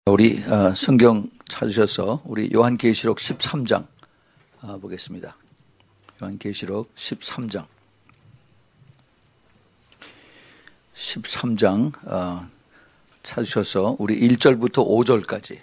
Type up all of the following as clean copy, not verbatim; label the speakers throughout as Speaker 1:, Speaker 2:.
Speaker 1: 우리 성경 찾으셔서 우리 요한계시록 13장 보겠습니다. 요한계시록 13장 찾으셔서 우리 1절부터 5절까지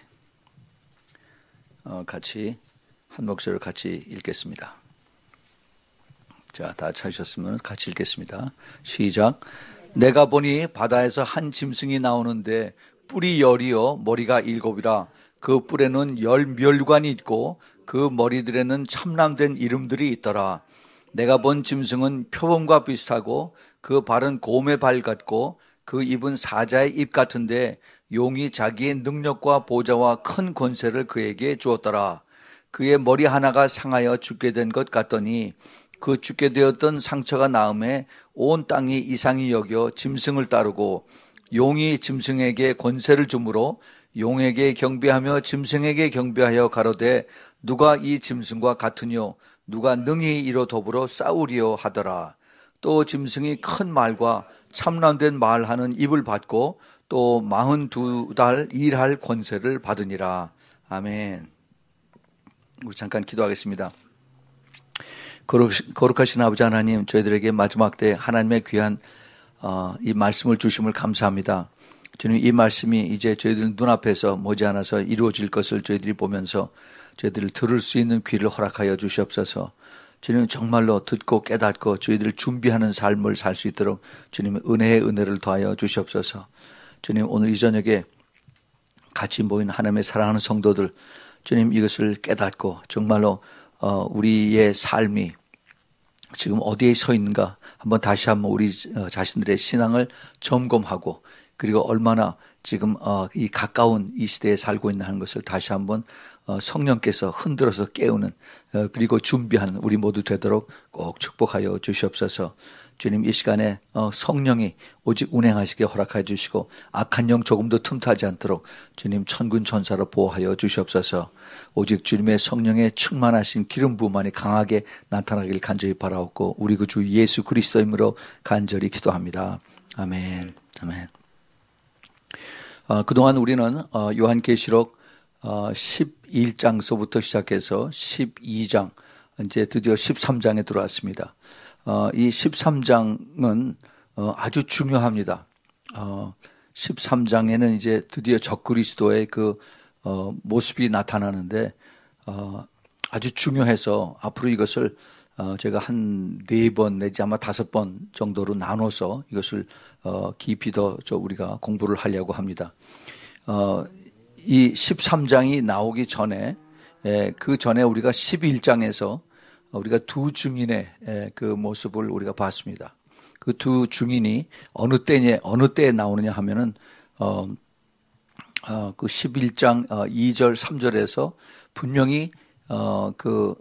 Speaker 1: 같이 한 목소리로 같이 읽겠습니다. 자, 다 찾으셨으면 같이 읽겠습니다. 시작. 내가 보니 바다에서 한 짐승이 나오는데 뿔이 10이요 머리가 7이라 그 뿔에는 10멸관이 있고 그 머리들에는 참람된 이름들이 있더라. 내가 본 짐승은 표범과 비슷하고 그 발은 곰의 발 같고 그 입은 사자의 입 같은데 용이 자기의 능력과 보좌와 큰 권세를 그에게 주었더라. 그의 머리 하나가 상하여 죽게 된 것 같더니 그 죽게 되었던 상처가 나음에 온 땅이 이상히 여겨 짐승을 따르고 용이 짐승에게 권세를 주므로 용에게 경배하며 짐승에게 경배하여 가로되 누가 이 짐승과 같으뇨 누가 능히 이로 더불어 싸우리요 하더라. 또 짐승이 큰 말과 참람된 말하는 입을 받고 또 42달 일할 권세를 받으니라. 아멘. 우리 잠깐 기도하겠습니다. 거룩하신 아버지 하나님, 저희들에게 마지막 때 하나님의 귀한 이 말씀을 주심을 감사합니다. 주님, 이 말씀이 이제 저희들 눈앞에서 머지않아서 이루어질 것을 저희들이 보면서 저희들을 들을 수 있는 귀를 허락하여 주시옵소서. 주님, 정말로 듣고 깨닫고 저희들을 준비하는 삶을 살 수 있도록 주님의 은혜의 은혜를 더하여 주시옵소서. 주님, 오늘 이 저녁에 같이 모인 하나님의 사랑하는 성도들, 주님 이것을 깨닫고 정말로 우리의 삶이 지금 어디에 서 있는가 한번 다시 한번 우리 자신들의 신앙을 점검하고 그리고 얼마나 지금 이 가까운 이 시대에 살고 있는 하는 것을 다시 한번 성령께서 흔들어서 깨우는 그리고 준비하는 우리 모두 되도록 꼭 축복하여 주시옵소서. 주님, 이 시간에 성령이 오직 운행하시게 허락하여 주시고 악한 영 조금도 틈타지 않도록 주님 천군 천사로 보호하여 주시옵소서. 오직 주님의 성령의 충만하신 기름 부음만이 강하게 나타나길 간절히 바라옵고 우리 그 주 예수 그리스도 이름으로 간절히 기도합니다. 아멘. 아멘. 그동안 우리는 요한계시록 11장서부터 시작해서 12장 이제 드디어 13장에 들어왔습니다. 이 13장은 아주 중요합니다. 13장에는 이제 드디어 적그리스도의 그 모습이 나타나는데 아주 중요해서 앞으로 이것을 제가 한 4번 내지 아마 5번 정도로 나눠서 이것을 깊이 더 우리가 공부를 하려고 합니다. 이 13장이 나오기 전에 그 전에 우리가 11장에서 우리가 두 증인의 그 모습을 우리가 봤습니다. 그 두 증인이 어느 때에 나오느냐 하면은 그 11장 2절 3절에서 분명히 그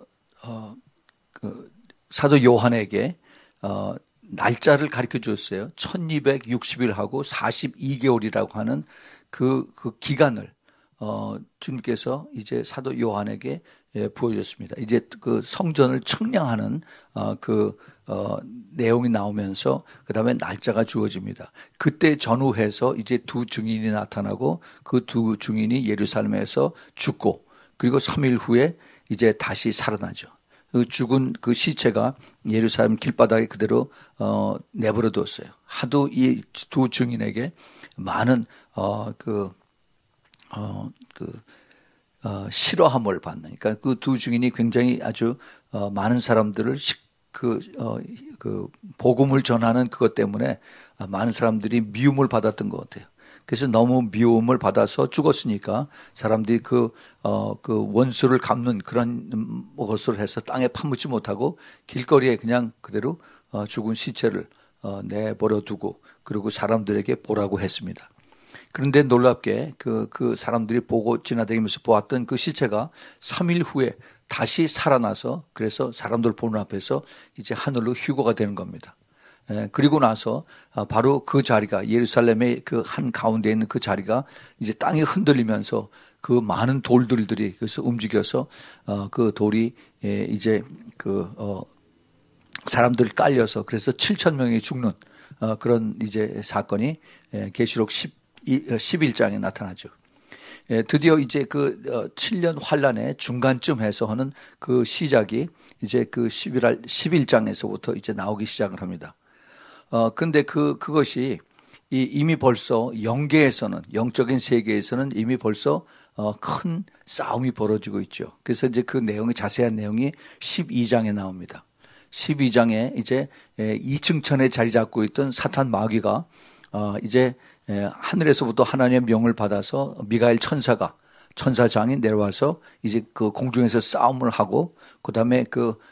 Speaker 1: 사도 요한에게 날짜를 가르쳐 주었어요. 1260일하고 42개월이라고 하는 그 기간을 주님께서 이제 사도 요한에게 부어줬습니다. 이제 그 성전을 측량하는 내용이 나오면서 그 다음에 날짜가 주어집니다. 그때 전후해서 이제 두 증인이 나타나고 그 두 증인이 예루살렘에서 죽고 그리고 3일 후에 이제 다시 살아나죠. 그 죽은 그 시체가 예루살렘 길바닥에 그대로 내버려 뒀어요. 하도 이 두 증인에게 많은 싫어함을 받는, 그러니까 그 두 증인이 굉장히 아주 많은 사람들을 복음을 전하는 그것 때문에 많은 사람들이 미움을 받았던 것 같아요. 그래서 너무 미움을 받아서 죽었으니까 사람들이 그 원수를 갚는 그런 것을 해서 땅에 파묻지 못하고 길거리에 그냥 그대로 죽은 시체를 내버려 두고 그리고 사람들에게 보라고 했습니다. 그런데 놀랍게 그 사람들이 보고 지나다니면서 보았던 그 시체가 3일 후에 다시 살아나서 그래서 사람들 보는 앞에서 이제 하늘로 휴거가 되는 겁니다. 그리고 나서 바로 그 자리가 예루살렘의 그 한 가운데 있는 그 자리가 이제 땅이 흔들리면서 그 많은 돌들이 그래서 움직여서 그 돌이 이제 사람들 깔려서 그래서 7,000명이 죽는 그런 이제 사건이 계시록 11장에 나타나죠. 드디어 이제 그 7년 환란의 중간쯤 해서 하는 그 시작이 이제 그 11장에서부터 이제 나오기 시작을 합니다. 근데 그것이 이미 벌써 영계에서는, 영적인 세계에서는 이미 벌써 큰 싸움이 벌어지고 있죠. 그래서 이제 그 내용이, 자세한 내용이 12장에 나옵니다. 12장에 이제 2층천에 자리 잡고 있던 사탄 마귀가 이제 하늘에서부터 하나님의 명을 받아서 미가엘 천사장이 내려와서 이제 그 공중에서 싸움을 하고, 그 다음에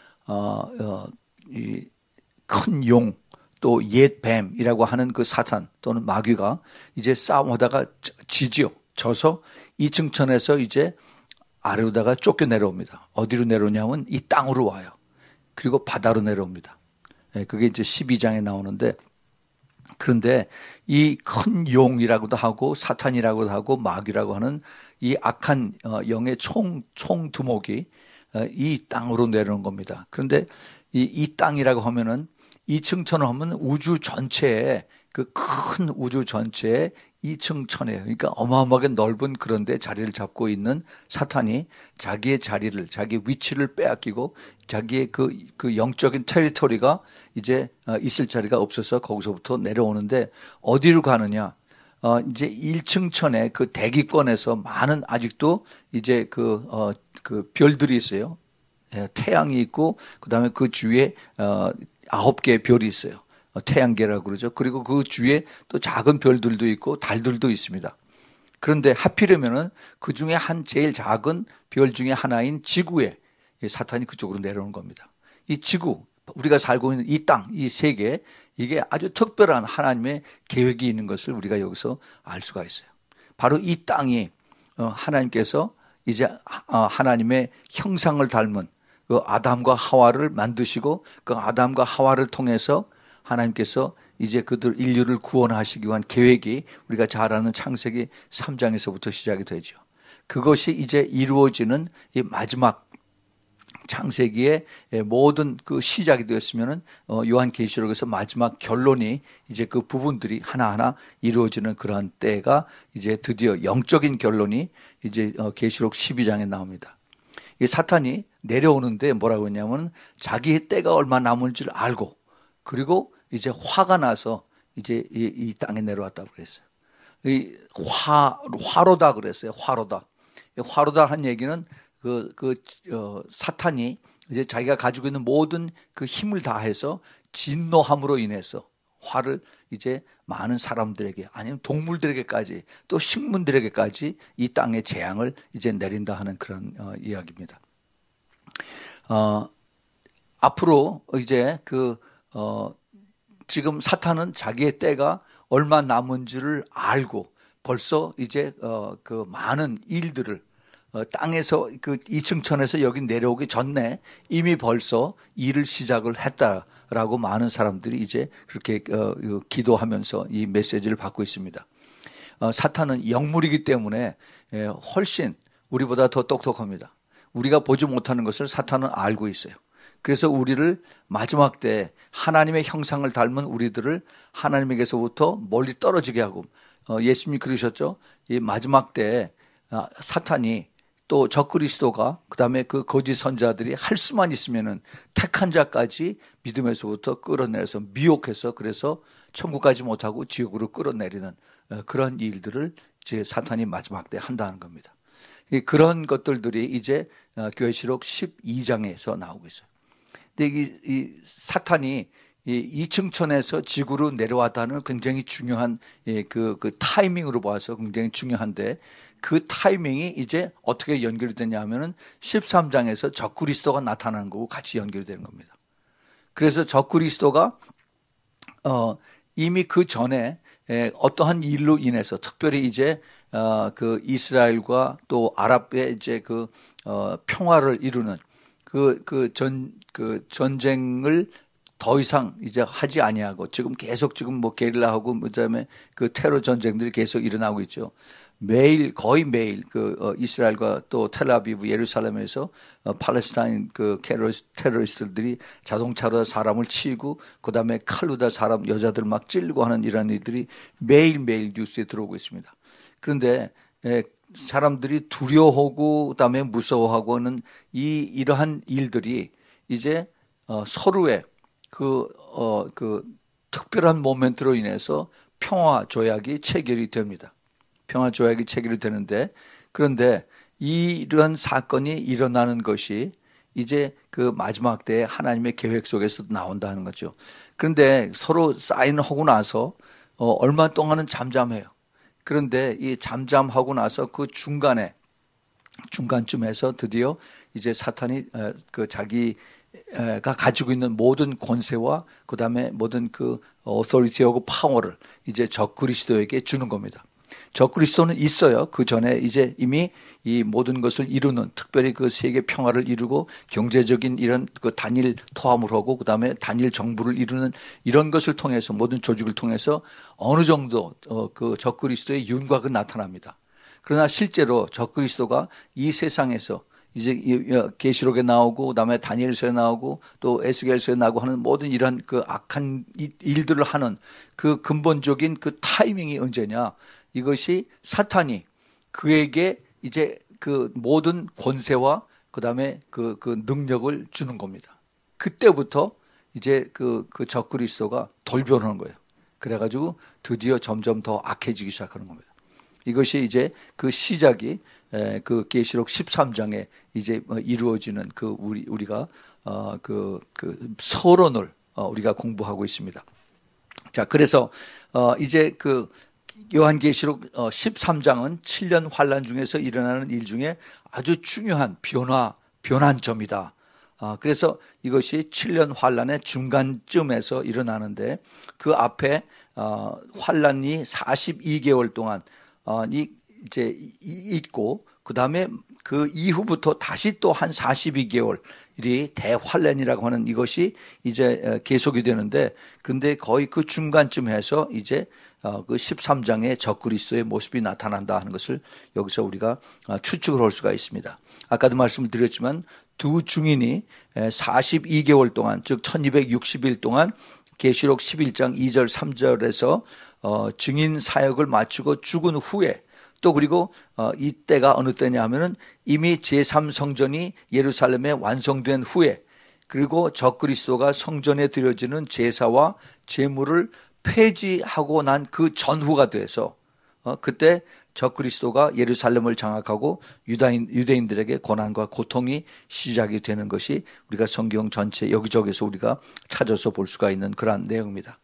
Speaker 1: 이 큰 용, 또 옛 뱀이라고 하는 그 사탄 또는 마귀가 이제 싸움하다가 지지요. 져서 2층천에서 이제 아래로다가 쫓겨 내려옵니다. 어디로 내려오냐면 이 땅으로 와요. 그리고 바다로 내려옵니다. 그게 이제 12장에 나오는데, 그런데 이 큰 용이라고도 하고 사탄이라고도 하고 마귀라고 하는 이 악한 영의 총두목이 이 땅으로 내려오는 겁니다. 그런데 이 땅이라고 하면은 2층천을 하면 우주 전체에, 그 큰 우주 전체에 2층천에, 그러니까 어마어마하게 넓은 그런 데 자리를 잡고 있는 사탄이 자기의 자리를, 자기 위치를 빼앗기고 자기의 그 영적인 테리토리가 이제 있을 자리가 없어서 거기서부터 내려오는데, 어디로 가느냐? 이제 1층천에 그 대기권에서 많은 아직도 이제 그 별들이 있어요. 태양이 있고, 그 다음에 그 주위에 9개의 별이 있어요. 태양계라고 그러죠. 그리고 그 주위에 또 작은 별들도 있고 달들도 있습니다. 그런데 하필이면은 그 중에 제일 작은 별 중에 하나인 지구에 사탄이 그쪽으로 내려오는 겁니다. 이 지구, 우리가 살고 있는 이 땅, 이 세계, 이게 아주 특별한 하나님의 계획이 있는 것을 우리가 여기서 알 수가 있어요. 바로 이 땅이 하나님께서 이제 하나님의 형상을 닮은 그 아담과 하와를 만드시고, 그 아담과 하와를 통해서 하나님께서 이제 인류를 구원하시기 위한 계획이 우리가 잘 아는 창세기 3장에서부터 시작이 되죠. 그것이 이제 이루어지는 이 마지막 창세기의 모든 그 시작이 되었으면은 요한계시록에서 마지막 결론이 이제 그 부분들이 하나하나 이루어지는 그러한 때가 이제 드디어 영적인 결론이 이제 계시록 12장에 나옵니다. 이 사탄이 내려오는데 뭐라고 했냐면 자기의 때가 얼마 남은지를 알고, 그리고 이제 화가 나서 이제 이 땅에 내려왔다고 그랬어요. 이 화로다 그랬어요. 화로다 한 얘기는 사탄이 이제 자기가 가지고 있는 모든 그 힘을 다해서 진노함으로 인해서 화를 이제 많은 사람들에게, 아니면 동물들에게까지, 또 식물들에게까지 이 땅에 재앙을 이제 내린다 하는 그런 이야기입니다. 앞으로 이제 지금 사탄은 자기의 때가 얼마 남은지를 알고 벌써 이제 그 많은 일들을 땅에서 그 2층천에서 여기 내려오기 전에 이미 벌써 일을 시작을 했다라고 많은 사람들이 이제 그렇게 기도하면서 이 메시지를 받고 있습니다. 사탄은 영물이기 때문에 훨씬 우리보다 더 똑똑합니다. 우리가 보지 못하는 것을 사탄은 알고 있어요. 그래서 우리를 마지막 때 하나님의 형상을 닮은 우리들을 하나님에게서부터 멀리 떨어지게 하고, 예수님이 그러셨죠. 이 마지막 때 사탄이 또 적그리스도가, 그 다음에 그 거짓 선자들이 할 수만 있으면은 택한 자까지 믿음에서부터 끌어내서 미혹해서, 그래서 천국 가지 못하고 지옥으로 끌어내리는 그런 일들을 이제 사탄이 마지막 때 한다는 겁니다. 그런 것들이 이제 계시록 12장에서 나오고 있어요. 근데 이 사탄이 이 2층천에서 지구로 내려왔다는 굉장히 중요한 그 타이밍으로 봐서 굉장히 중요한데, 그 타이밍이 이제 어떻게 연결이 되냐 하면은 13장에서 적그리스도가 나타나는 거고 같이 연결이 되는 겁니다. 그래서 적그리스도가 이미 그 전에 어떠한 일로 인해서, 특별히 이제 그 이스라엘과 또 아랍의 이제 그 평화를 이루는 그 전쟁을 더 이상 이제 하지 아니하고, 지금 계속 뭐 게릴라하고 그다음에 그 테러 전쟁들이 계속 일어나고 있죠. 거의 매일 이스라엘과 또 텔아비브, 예루살렘에서 팔레스타인 테러리스트들이 자동차로 사람을 치고, 그다음에 칼로다 여자들 막 찔고 하는 이런 일들이 매일매일 뉴스에 들어오고 있습니다. 그런데 사람들이 두려워하고 그다음에 무서워하고는 이러한 일들이 이제 서로의 그 특별한 모멘트로 인해서 평화 조약이 체결이 됩니다. 평화 조약이 체결이 되는데, 그런데 이러한 사건이 일어나는 것이 이제 그 마지막 때에 하나님의 계획 속에서 나온다는 거죠. 그런데 서로 사인하고 나서 얼마 동안은 잠잠해요. 그런데 이 잠잠하고 나서 그 중간쯤에서 드디어 이제 사탄이 그 자기가 가지고 있는 모든 권세와 그다음에 모든 그 어토리티하고 파워를 이제 적그리스도에게 주는 겁니다. 적그리스도는 있어요. 그 전에 이제 이미 이 모든 것을 이루는, 특별히 그 세계 평화를 이루고 경제적인 이런 그 단일 토함을 하고 그다음에 단일 정부를 이루는 이런 것을 통해서, 모든 조직을 통해서 어느 정도 그 적그리스도의 윤곽은 나타납니다. 그러나 실제로 적그리스도가 이 세상에서 이제 계시록에 나오고 그다음에 다니엘서에 나오고 또 에스겔서에 나오고 하는 모든 이런 그 악한 일들을 하는 그 근본적인 그 타이밍이 언제냐? 이것이 사탄이 그에게 이제 그 모든 권세와 그다음에 그 능력을 주는 겁니다. 그때부터 이제 그 적그리스도가 돌변하는 거예요. 그래가지고 드디어 점점 더 악해지기 시작하는 겁니다. 이것이 이제 그 시작이 그 계시록 13장에 이제 이루어지는 그 우리가 그 서론을 우리가 공부하고 있습니다. 자, 그래서 이제 그 요한계시록 13장은 7년 환란 중에서 일어나는 일 중에 아주 중요한 변환점이다. 그래서 이것이 7년 환란의 중간쯤에서 일어나는데, 그 앞에 환란이 42개월 동안 이제 있고, 그 다음에 그 이후부터 다시 또 한 42개월이 대환란이라고 하는 이것이 이제 계속이 되는데, 그런데 거의 그 중간쯤에서 이제 그 13장의 적그리스도의 모습이 나타난다 하는 것을 여기서 우리가 추측을 할 수가 있습니다. 아까도 말씀을 드렸지만 두 증인이 42개월 동안, 즉 1260일 동안 계시록 11장 2절 3절에서 증인 사역을 마치고 죽은 후에, 또 그리고 이때가 어느 때냐 하면은 이미 제3성전이 예루살렘에 완성된 후에, 그리고 적그리스도가 성전에 드려지는 제사와 제물을 폐지하고 난 그 전후가 돼서 그때 적그리스도가 예루살렘을 장악하고 유대인들에게 고난과 고통이 시작이 되는 것이 우리가 성경 전체 여기저기서 우리가 찾아서 볼 수가 있는 그러한 내용입니다.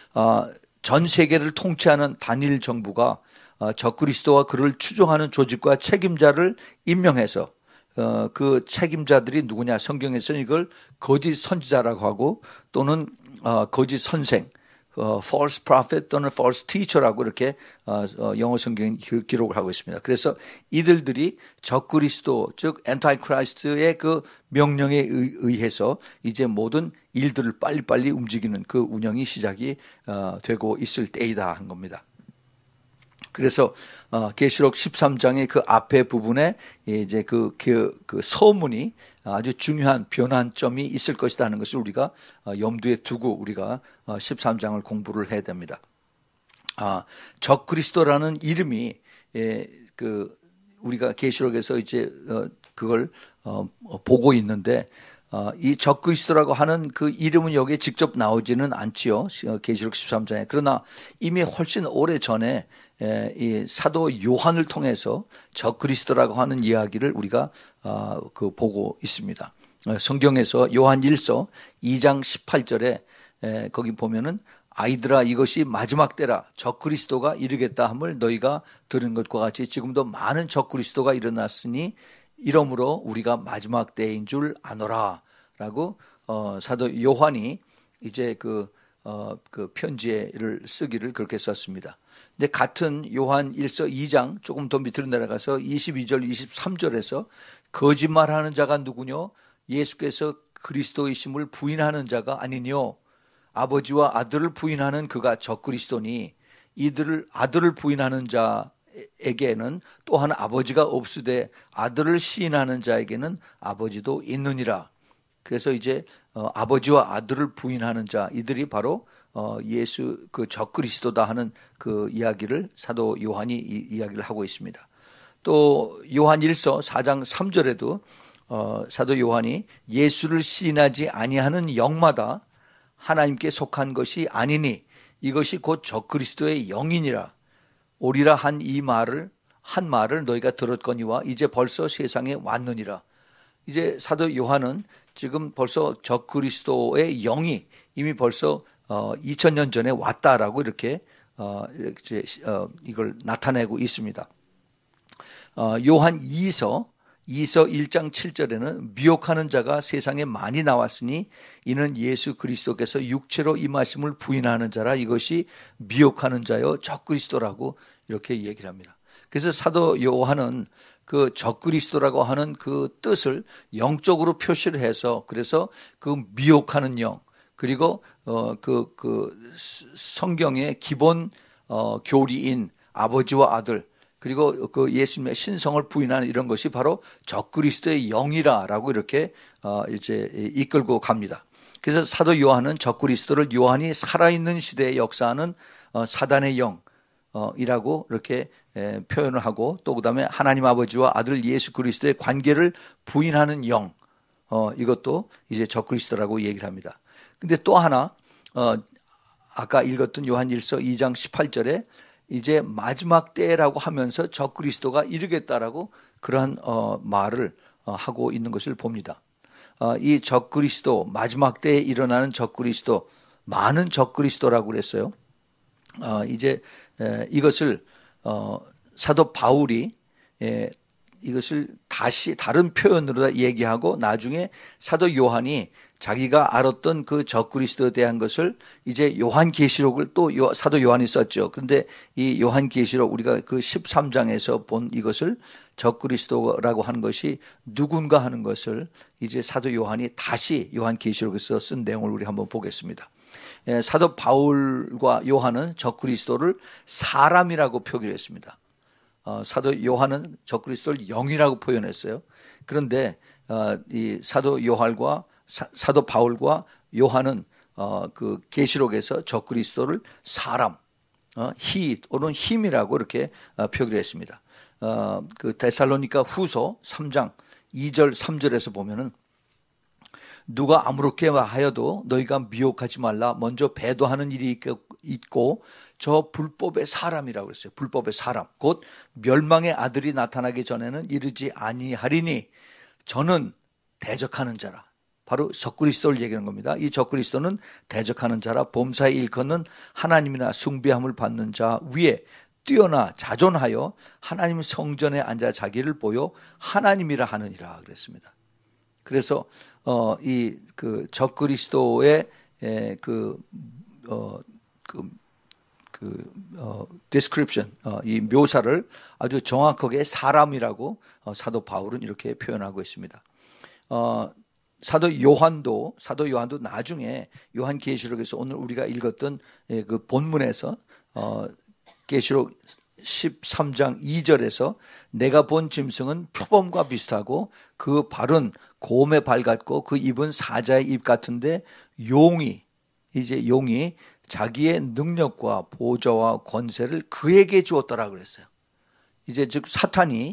Speaker 1: 전 세계를 통치하는 단일 정부가 적그리스도와 그를 추종하는 조직과 책임자를 임명해서 그 책임자들이 누구냐? 성경에서는 이걸 거짓 선지자라고 하고, 또는 거짓 선생, false prophet 또는 false teacher라고 이렇게 영어 성경이 기록을 하고 있습니다. 그래서 이들이 적그리스도, 즉 엔타이크라이스트의 그 명령에 의해서 이제 모든 일들을 빨리빨리 움직이는 그 운영이 시작이 되고 있을 때이다 한 겁니다. 그래서 계시록 13장의 그 앞에 부분에 이제 그 서문이 아주 중요한 변환점이 있을 것이다 하는 것을 우리가 염두에 두고 우리가 13장을 공부를 해야 됩니다. 적그리스도라는 이름이 그 우리가 계시록에서 이제 그걸 보고 있는데, 이 적그리스도라고 하는 그 이름은 여기에 직접 나오지는 않지요, 계시록 13장에. 그러나 이미 훨씬 오래 전에 이 사도 요한을 통해서 적그리스도라고 하는 이야기를 우리가 그 보고 있습니다. 성경에서 요한 1서 2장 18절에 거기 보면은 아이들아 이것이 마지막 때라 적그리스도가 이르겠다 함을 너희가 들은 것과 같이 지금도 많은 적그리스도가 일어났으니 이러므로 우리가 마지막 때인 줄 아노라 라고 사도 요한이 이제 그 편지를 쓰기를 그렇게 썼습니다. 근데 같은 요한 1서 2장 조금 더 밑으로 내려가서 22절 23절에서 거짓말하는 자가 누구뇨? 예수께서 그리스도이심을 부인하는 자가 아니뇨? 아버지와 아들을 부인하는 그가 적그리스도니 이들을 아들을 부인하는 자에게는 또한 아버지가 없으되 아들을 시인하는 자에게는 아버지도 있느니라. 그래서 이제 아버지와 아들을 부인하는 자, 이들이 바로 예수 그 적그리스도다 하는 그 이야기를 사도 요한이 이야기를 하고 있습니다. 또 요한 1서 4장 3절에도 사도 요한이 예수를 시인하지 아니하는 영마다 하나님께 속한 것이 아니니 이것이 곧 적그리스도의 영이니라 오리라 한 말을 너희가 들었거니와 이제 벌써 세상에 왔느니라. 이제 사도 요한은 지금 벌써 적그리스도의 영이 이미 벌써 2000년 전에 왔다라고 이렇게 이걸 나타내고 있습니다. 요한 2서 1장 7절에는 미혹하는 자가 세상에 많이 나왔으니 이는 예수 그리스도께서 육체로 임하심을 부인하는 자라 이것이 미혹하는 자여 적그리스도라고 이렇게 얘기를 합니다. 그래서 사도 요한은 그 적그리스도라고 하는 그 뜻을 영적으로 표시를 해서 그래서 그 미혹하는 영 그리고 그 성경의 기본 교리인 아버지와 아들 그리고 그 예수님의 신성을 부인하는 이런 것이 바로 적그리스도의 영이라라고 이렇게 이제 이끌고 갑니다. 그래서 사도 요한은 적그리스도를 요한이 살아있는 시대에 역사하는 사단의 영이라고 이렇게 표현을 하고 또 그다음에 하나님 아버지와 아들 예수 그리스도의 관계를 부인하는 영 이것도 이제 적그리스도라고 얘기를 합니다. 근데 또 하나 아까 읽었던 요한 1서 2장 18절에 이제 마지막 때라고 하면서 적그리스도가 이르겠다라고 그러한 말을 하고 있는 것을 봅니다. 이 적그리스도 마지막 때에 일어나는 적그리스도 많은 적그리스도라고 그랬어요. 이제 이것을 사도 바울이 이것을 다시 다른 표현으로 얘기하고 나중에 사도 요한이 자기가 알았던 그 적그리스도에 대한 것을 이제 요한계시록을 또 사도 요한이 썼죠. 그런데 이 요한계시록 우리가 그 13장에서 본 이것을 적그리스도라고 하는 것이 누군가 하는 것을 이제 사도 요한이 다시 요한계시록에서 쓴 내용을 우리 한번 보겠습니다. 사도 바울과 요한은 적그리스도를 사람이라고 표기를 했습니다. 사도 요한은 적그리스도를 영이라고 표현했어요. 그런데 이 사도 바울과 요한은 그 계시록에서 적그리스도를 사람, 히 또는 힘이라고 이렇게 표기를 했습니다. 그 데살로니가 후서 3장 2절 3절에서 보면은 누가 아무렇게 하여도 너희가 미혹하지 말라. 먼저 배도하는 일이 있고 저 불법의 사람이라고 그랬어요. 불법의 사람 곧 멸망의 아들이 나타나기 전에는 이르지 아니하리니 저는 대적하는 자라. 바로 적그리스도를 얘기하는 겁니다. 이 적그리스도는 대적하는 자라. 범사에 일컫는 하나님이나 숭배함을 받는 자 위에 뛰어나 자존하여 하나님 성전에 앉아 자기를 보여 하나님이라 하느니라 그랬습니다. 그래서 이 그 적그리스도의 description 이 묘사를 아주 정확하게 사람이라고 사도 바울은 이렇게 표현하고 있습니다. 사도 요한도 나중에 요한계시록에서 오늘 우리가 읽었던 그 본문에서 계시록 13장 2절에서 내가 본 짐승은 표범과 비슷하고 그 발은 곰의 발 같고 그 입은 사자의 입 같은데 용이 자기의 능력과 보좌와 권세를 그에게 주었더라 그랬어요. 이제 즉 사탄이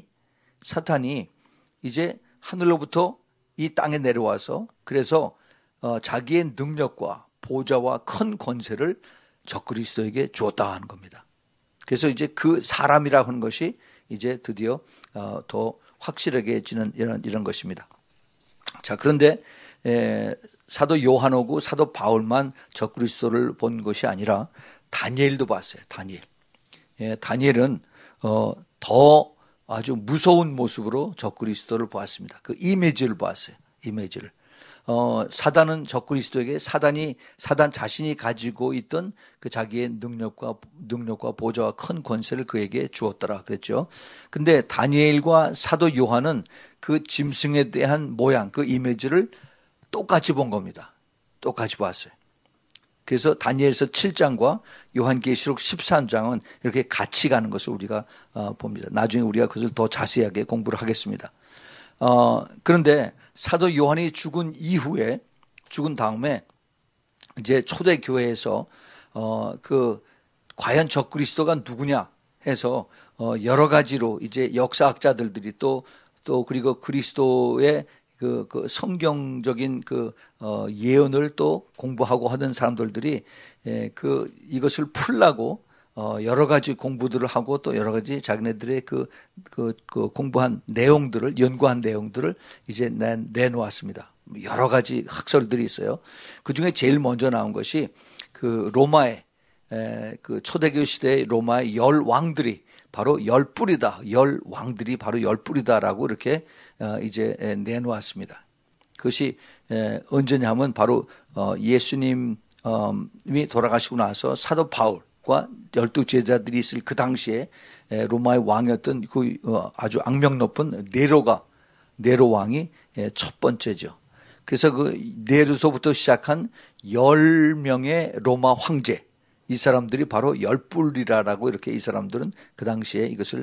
Speaker 1: 이제 하늘로부터 이 땅에 내려와서 그래서 자기의 능력과 보좌와 큰 권세를 적그리스도에게 주었다 하는 겁니다. 그래서 이제 그 사람이라고 하는 것이 이제 드디어 더 확실하게지는 이런 것입니다. 자, 그런데 사도 요한하고 사도 바울만 적그리스도를 본 것이 아니라 다니엘도 봤어요. 다니엘은 더 아주 무서운 모습으로 적그리스도를 보았습니다. 그 이미지를 보았어요. 이미지를. 사단은 적그리스도에게 사단 자신이 가지고 있던 그 자기의 능력과 보좌와 큰 권세를 그에게 주었더라 그랬죠. 근데 다니엘과 사도 요한은 그 짐승에 대한 모양, 그 이미지를 똑같이 본 겁니다. 똑같이 봤어요. 그래서 다니엘서 7장과 요한계시록 13장은 이렇게 같이 가는 것을 우리가 봅니다. 나중에 우리가 그것을 더 자세하게 공부를 하겠습니다. 그런데 사도 요한이 죽은 다음에 이제 초대교회에서 그 과연 적그리스도가 누구냐 해서 여러 가지로 이제 역사학자들이 또 그리고 그리스도의 그 성경적인 예언을 또 공부하고 하는 사람들이 이것을 풀라고 여러 가지 공부들을 하고 또 여러 가지 자기네들의 공부한 내용들을 연구한 내용들을 이제 내놓았습니다. 여러 가지 학설들이 있어요. 그 중에 제일 먼저 나온 것이 그 로마의 그 초대교회 시대의 로마의 열 왕들이 바로 열 뿔이다. 열 왕들이 바로 열 뿔이다라고 이렇게 이제 내놓았습니다. 그것이 언제냐 하면 바로 예수님이 돌아가시고 나서 사도 바울과 12제자들이 있을 그 당시에 로마의 왕이었던 그 아주 악명 높은 네로 왕이 첫 번째죠. 그래서 그 네로서부터 시작한 10명의 로마 황제, 이 사람들이 바로 열뿔이라고 이렇게 이 사람들은 그 당시에 이것을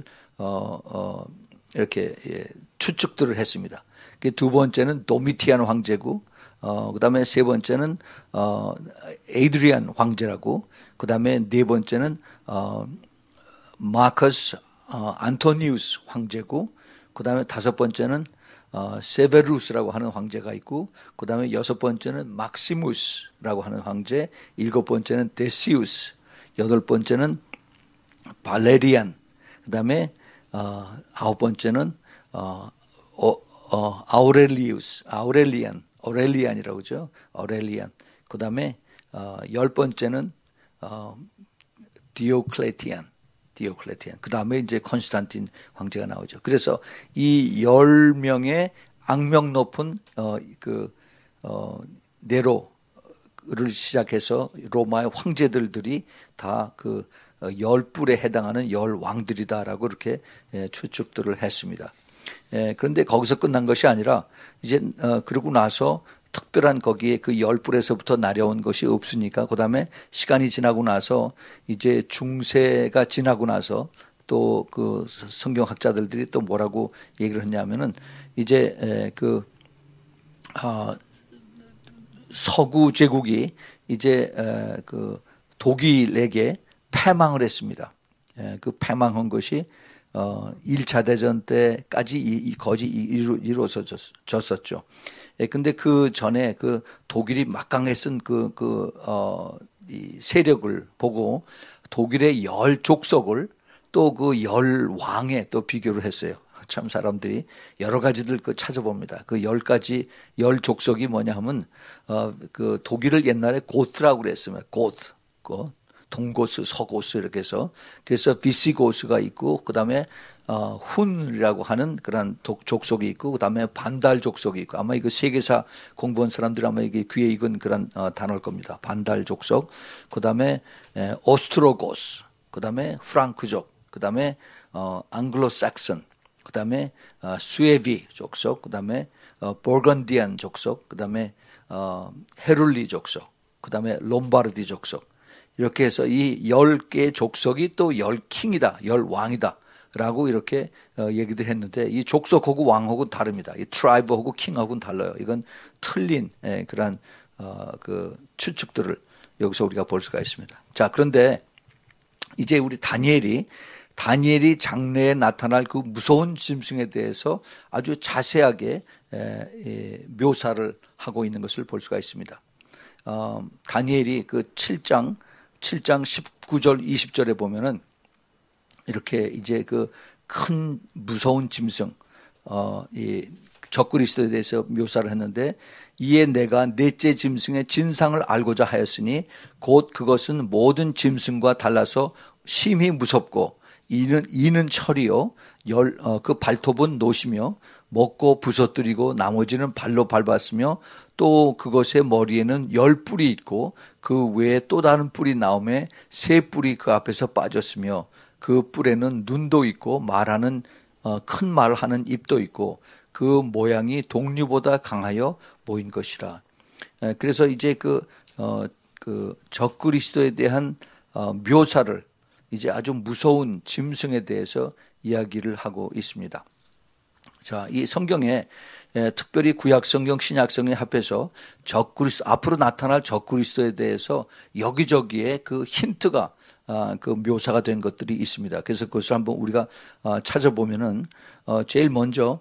Speaker 1: 이렇게 추측들을 했습니다. 두 번째는 도미티안 황제고, 그다음에 세 번째는 에이드리안 황제라고, 그다음에 네 번째는 마커스 안토니우스 황제고, 그다음에 다섯 번째는 세베루스라고 하는 황제가 있고, 그 다음에 여섯 번째는 막시무스라고 하는 황제, 일곱 번째는 데시우스, 여덟 번째는 발레리안, 그 다음에 아홉 번째는 오렐리안이라고 그러죠. 오렐리안. 그 다음에 열 번째는 디오클레티안. 그 다음에 이제 콘스탄틴 황제가 나오죠. 그래서 이 10명의 악명 높은 네로를 시작해서 로마의 황제들이 다 그 열뿔에 해당하는 열 왕들이다라고 이렇게 추측들을 했습니다. 그런데 거기서 끝난 것이 아니라 이제 그러고 나서 특별한 거기에 그 열불에서부터 나려온 것이 없으니까 그다음에 시간이 지나고 나서 이제 중세가 지나고 나서 또 그 성경학자들이 또 뭐라고 얘기를 했냐면은 이제 서구 제국이 이제 그 독일에게 패망을 했습니다. 그 패망한 것이 1차 대전 때까지 거의 이루어졌었죠. 근데 그 전에 그 독일이 막강히 쓴 이 세력을 보고 독일의 열 족속을 또 그 열 왕에 또 비교를 했어요. 참 사람들이 여러 가지들 찾아봅니다. 그 10가지 열 족속이 뭐냐 하면 그 독일을 옛날에 고트라고 그랬습니다. 고트. 동고스, 서고스 이렇게 해서 그래서 비시고스가 있고 그다음에 훈이라고 하는 그런 족속이 있고 그다음에 반달 족속이 있고 아마 이거 세계사 공부한 사람들 아마 이게 귀에 익은 그런 단어일 겁니다. 반달 족속, 그다음에 오스트로고스, 그다음에 프랑크족, 그다음에 앙글로삭슨, 그다음에 수에비 족속, 그다음에 보르건디안 족속, 그다음에 헤룰리 족속, 그다음에 롬바르디 족속. 이렇게 해서 이 10개의 족속이 또 10킹이다, 10왕이다 라고 이렇게 얘기들 했는데 이 족속하고 왕하고는 다릅니다. 이 트라이브하고 킹하고는 달라요. 이건 틀린 그런 그 추측들을 여기서 우리가 볼 수가 있습니다. 자, 그런데 이제 우리 다니엘이 장래에 나타날 그 무서운 짐승에 대해서 아주 자세하게 묘사를 하고 있는 것을 볼 수가 있습니다. 다니엘이 그 7장 19절 20절에 보면은 이렇게 이제 그 큰 무서운 짐승 이 적그리스도에 대해서 묘사를 했는데 이에 내가 넷째 짐승의 진상을 알고자 하였으니 곧 그것은 모든 짐승과 달라서 심히 무섭고 이는 철이요 그 발톱은 노시며 먹고 부서뜨리고 나머지는 발로 밟았으며 또 그것의 머리에는 10뿔이 있고 그 외에 또 다른 뿔이 나오매 3뿔이 그 앞에서 빠졌으며 그 뿔에는 눈도 있고 말하는 큰 말하는 입도 있고 그 모양이 동류보다 강하여 보인 것이라. 그래서 이제 그 적그리스도에 대한 묘사를 이제 아주 무서운 짐승에 대해서 이야기를 하고 있습니다. 자, 이 성경에 특별히 구약성경, 신약성경 합해서 적그리스도 앞으로 나타날 적그리스도에 대해서 여기저기에 그 힌트가 그 묘사가 된 것들이 있습니다. 그래서 그것을 한번 우리가 찾아보면은 제일 먼저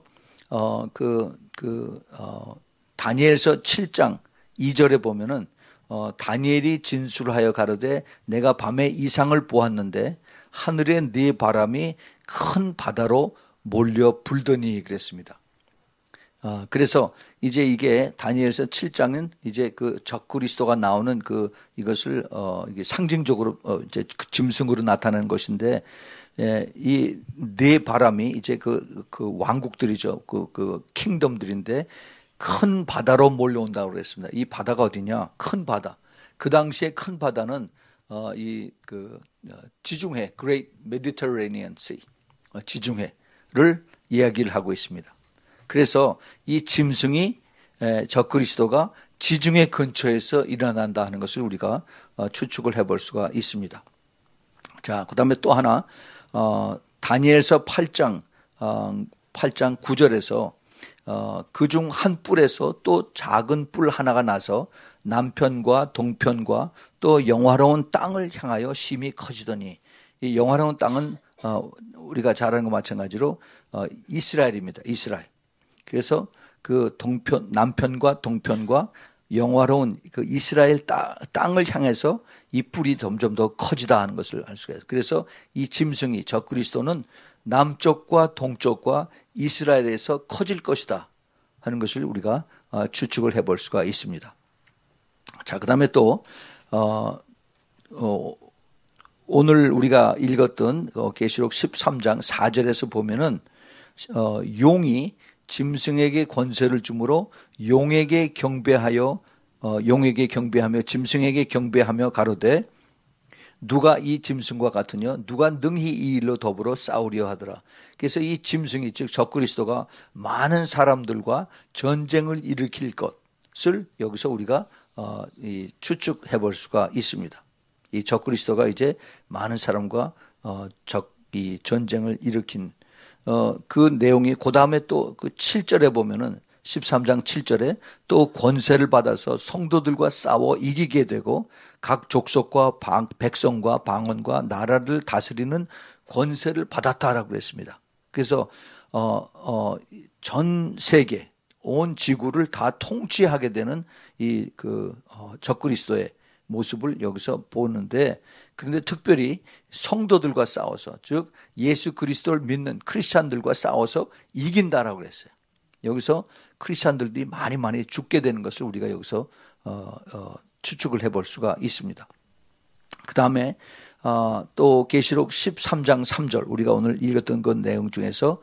Speaker 1: 다니엘서 7장 2절에 보면은 다니엘이 진술하여 가로되 내가 밤에 이상을 보았는데 하늘에 네 바람이 큰 바다로 몰려 불더니 그랬습니다. 그래서 이제 이게 다니엘서 7장은 이제 그 적그리스도가 나오는 이것을 이게 상징적으로 이제 그 짐승으로 나타나는 것인데, 이 네 바람이 이제 그 왕국들이죠. 그 킹덤들인데 큰 바다로 몰려온다고 그랬습니다. 이 바다가 어디냐? 큰 바다. 그 당시에 큰 바다는 지중해, Great Mediterranean Sea, 지중해를 이야기를 하고 있습니다. 그래서 이 짐승이 적그리스도가 지중해 근처에서 일어난다 하는 것을 우리가 추측을 해볼 수가 있습니다. 자, 그 다음에 또 하나, 다니엘서 8장 9절에서 그중 한 뿔에서 또 작은 뿔 하나가 나서 남편과 동편과 또 영화로운 땅을 향하여 심히 커지더니, 이 영화로운 땅은 우리가 잘 아는 것 마찬가지로 이스라엘입니다. 이스라엘. 그래서 그 남편과 동편과 영화로운 그 이스라엘 땅을 향해서 이 뿔이 점점 더 커지다 하는 것을 알 수가 있어요. 그래서 이 짐승이 적그리스도는 남쪽과 동쪽과 이스라엘에서 커질 것이다 하는 것을 우리가 추측을 해볼 수가 있습니다. 자, 그 다음에 또 오늘 우리가 읽었던 계시록 13장 4절에서 보면은 용이 짐승에게 권세를 주므로 용에게 경배하며 짐승에게 경배하며 가로되 누가 이 짐승과 같으냐 누가 능히 이 일로 더불어 싸우려 하더라. 그래서 이 짐승이 즉 적그리스도가 많은 사람들과 전쟁을 일으킬 것을 여기서 우리가 추측해 볼 수가 있습니다. 이 적그리스도가 이제 많은 사람과 이 전쟁을 일으킨 그 내용이 그 다음에 또 그 7절에 보면은 13장 7절에 또 권세를 받아서 성도들과 싸워 이기게 되고 각 족속과 백성과 방언과 나라를 다스리는 권세를 받았다라고 그랬습니다. 그래서 전 세계 온 지구를 다 통치하게 되는 이 적그리스도의 모습을 여기서 보는데, 그런데 특별히 성도들과 싸워서 즉 예수 그리스도를 믿는 크리스찬들과 싸워서 이긴다라고 그랬어요. 여기서 크리스찬들이 많이 죽게 되는 것을 우리가 여기서 추측을 해볼 수가 있습니다. 그 다음에 또 계시록 13장 3절 우리가 오늘 읽었던 그 내용 중에서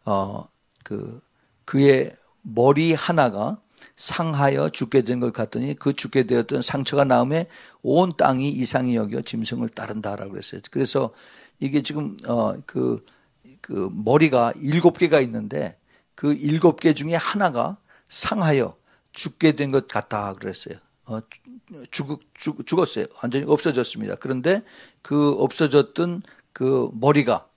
Speaker 1: 그의 머리 하나가 상하여 죽게 된 것 같더니 그 죽게 되었던 상처가 나음에 온 땅이 이상히 여겨 짐승을 따른다라고 그랬어요. 그래서 이게 지금 그 머리가 7개가 있는데 그 7개 중에 하나가 상하여 죽게 된 것 같다 그랬어요. 죽었어요. 완전히 없어졌습니다. 그런데 그 없어졌던 그 머리가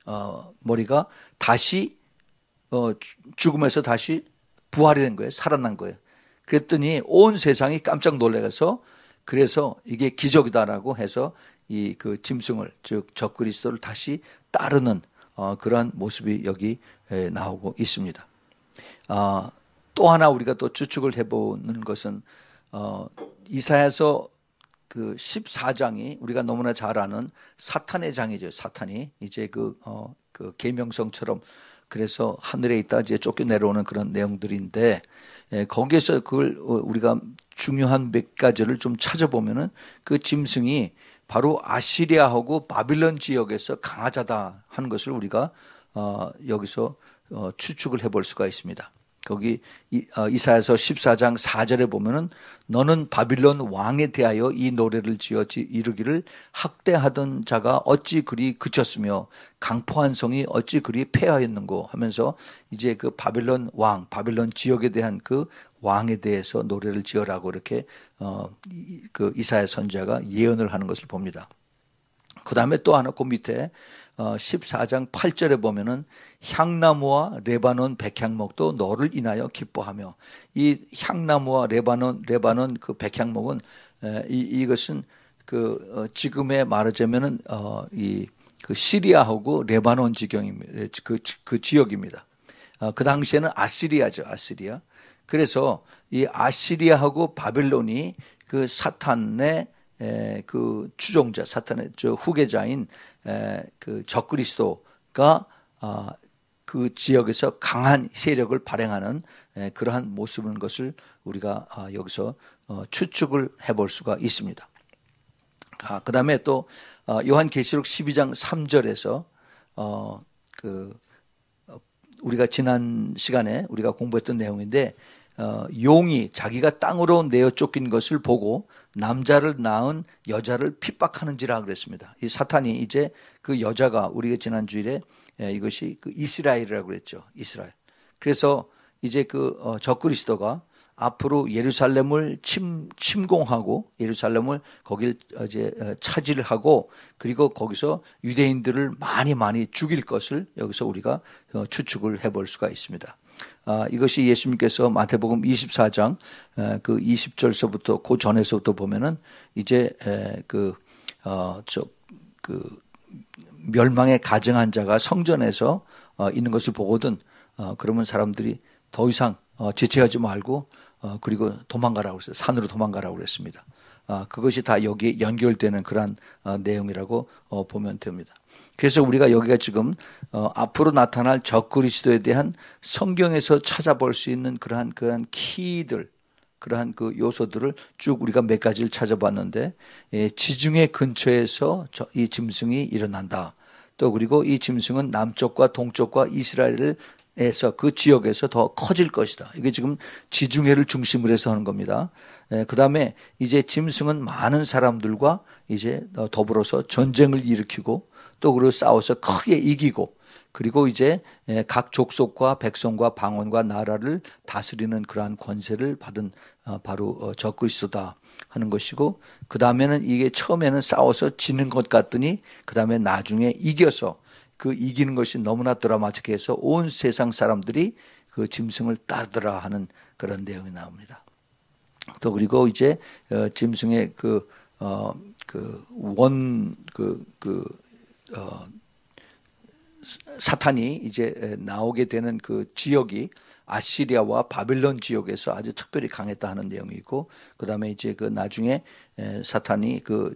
Speaker 1: 다시 죽음에서 다시 부활이 된 거예요. 살아난 거예요. 그랬더니 온 세상이 깜짝 놀라서 그래서 이게 기적이다라고 해서 이 그 짐승을 즉 적그리스도를 다시 따르는 그러한 모습이 여기 나오고 있습니다. 또 하나 우리가 또 추측을 해보는 것은 이사야서 그 14장이 우리가 너무나 잘 아는 사탄의 장이죠. 사탄이 이제 그 계명성처럼 그래서 하늘에 있다 이제 쫓겨 내려오는 그런 내용들인데, 거기에서 그걸 우리가 중요한 몇 가지를 좀 찾아보면은 그 짐승이 바로 아시리아하고 바빌론 지역에서 강하자다 하는 것을 우리가 여기서 추측을 해볼 수가 있습니다. 거기 이사야서 14장 4절에 보면은 너는 바빌론 왕에 대하여 이 노래를 지어 이르기를 학대하던 자가 어찌 그리 그쳤으며 강포한 성이 어찌 그리 폐하였는고 하면서 이제 그 바빌론 왕, 바빌론 지역에 대한 그 왕에 대해서 노래를 지어라고 이렇게 그 이사야 선지자가 예언을 하는 것을 봅니다. 그 다음에 또 하나 그 밑에 14장 8절에 보면은 향나무와 레바논 백향목도 너를 인하여 기뻐하며, 이 향나무와 레바논 그 백향목은 이것은 지금에 말하자면은 그 시리아하고 레바논 지경입니다. 그 지역입니다. 그 당시에는 아시리아죠, 아시리아. 그래서 이 아시리아하고 바벨론이 그 사탄의 그 추종자, 사탄의 후계자인 그 적그리스도가 그 지역에서 강한 세력을 발행하는 그러한 모습인 것을 우리가 여기서 추측을 해볼 수가 있습니다. 그 다음에 또 요한계시록 12장 3절에서 우리가 지난 시간에 우리가 공부했던 내용인데 용이 자기가 땅으로 내어 쫓긴 것을 보고 남자를 낳은 여자를 핍박하는지라 그랬습니다. 이 사탄이 이제 그 여자가 우리가 지난 주일에 이것이 그 이스라엘이라고 그랬죠. 이스라엘. 그래서 이제 그 적그리스도가 앞으로 예루살렘을 침공하고 예루살렘을 거길 이제 차지를 하고 그리고 거기서 유대인들을 많이 죽일 것을 여기서 우리가 추측을 해볼 수가 있습니다. 이것이 예수님께서 마태복음 24장 그 20절서부터 그 전에서부터 보면은 이제 그 멸망에 가증한 자가 성전에서 있는 것을 보거든 그러면 사람들이 더 이상 지체하지 말고 그리고 도망가라고 했어요. 산으로 도망가라고 그랬습니다. 그것이 다 여기에 연결되는 그런 내용이라고 보면 됩니다. 그래서 우리가 여기가 지금 앞으로 나타날 적그리스도에 대한 성경에서 찾아볼 수 있는 그러한 키들, 그러한 그 요소들을 쭉 우리가 몇 가지를 찾아봤는데 지중해 근처에서 이 짐승이 일어난다. 또 그리고 이 짐승은 남쪽과 동쪽과 이스라엘에서 그 지역에서 더 커질 것이다. 이게 지금 지중해를 중심으로 해서 하는 겁니다. 그 다음에 이제 짐승은 많은 사람들과 이제 더불어서 전쟁을 일으키고 또 그리고 싸워서 크게 이기고 그리고 이제 각 족속과 백성과 방언과 나라를 다스리는 그러한 권세를 받은 바로 적그리스도다 하는 것이고 그 다음에는 이게 처음에는 싸워서 지는 것 같더니 그 다음에 나중에 이겨서 그 이기는 것이 너무나 드라마틱해서 온 세상 사람들이 그 짐승을 따르더라 하는 그런 내용이 나옵니다. 또 그리고 이제 짐승의 사탄이 이제 나오게 되는 그 지역이 아시리아와 바벨론 지역에서 아주 특별히 강했다 하는 내용이 있고 그 다음에 이제 그 나중에 사탄이 그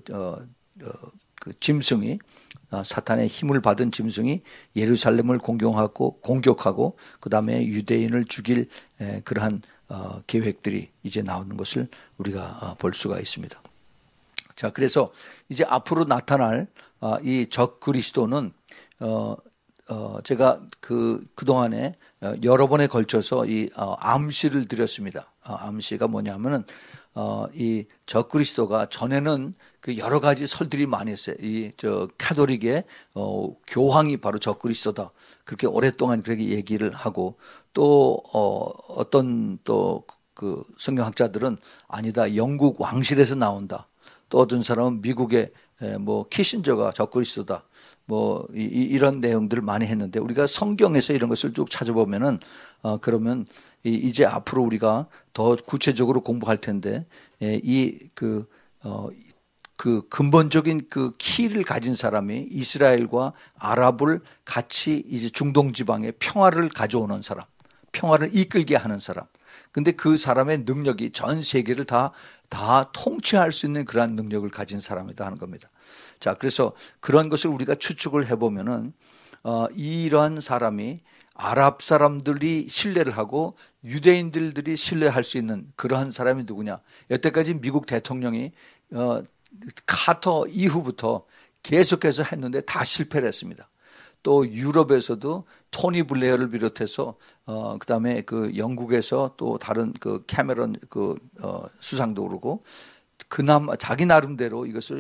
Speaker 1: 짐승이 사탄의 힘을 받은 짐승이 예루살렘을 공격하고 그 다음에 유대인을 죽일 그러한 계획들이 이제 나오는 것을 우리가 볼 수가 있습니다. 자, 그래서 이제 앞으로 나타날 이 적그리스도는 제가 그동안에 여러 번에 걸쳐서 이 암시를 드렸습니다. 암시가 뭐냐면은 이 적그리스도가 전에는 그 여러 가지 설들이 많이 했어요. 이 카톨릭의 교황이 바로 적그리스도다. 그렇게 오랫동안 그렇게 얘기를 하고 또 어떤 또 그 성경학자들은 아니다. 영국 왕실에서 나온다. 또 어떤 사람은 미국의 뭐 키신저가 적그리스도다. 뭐 이런 내용들을 많이 했는데 우리가 성경에서 이런 것을 쭉 찾아보면은 그러면 이제 앞으로 우리가 더 구체적으로 공부할 텐데 그 근본적인 그 키를 가진 사람이 이스라엘과 아랍을 같이 이제 중동 지방에 평화를 가져오는 사람, 평화를 이끌게 하는 사람. 근데 그 사람의 능력이 전 세계를 다 통치할 수 있는 그러한 능력을 가진 사람이다 하는 겁니다. 자, 그래서 그런 것을 우리가 추측을 해보면은 이러한 사람이 아랍 사람들이 신뢰를 하고 유대인들이 신뢰할 수 있는 그러한 사람이 누구냐? 여태까지 미국 대통령이 카터 이후부터 계속해서 했는데 다 실패를 했습니다. 또 유럽에서도 토니 블레어를 비롯해서 그다음에 그 영국에서 또 다른 그 캐머런 수상도 그러고 자기 나름대로 이것을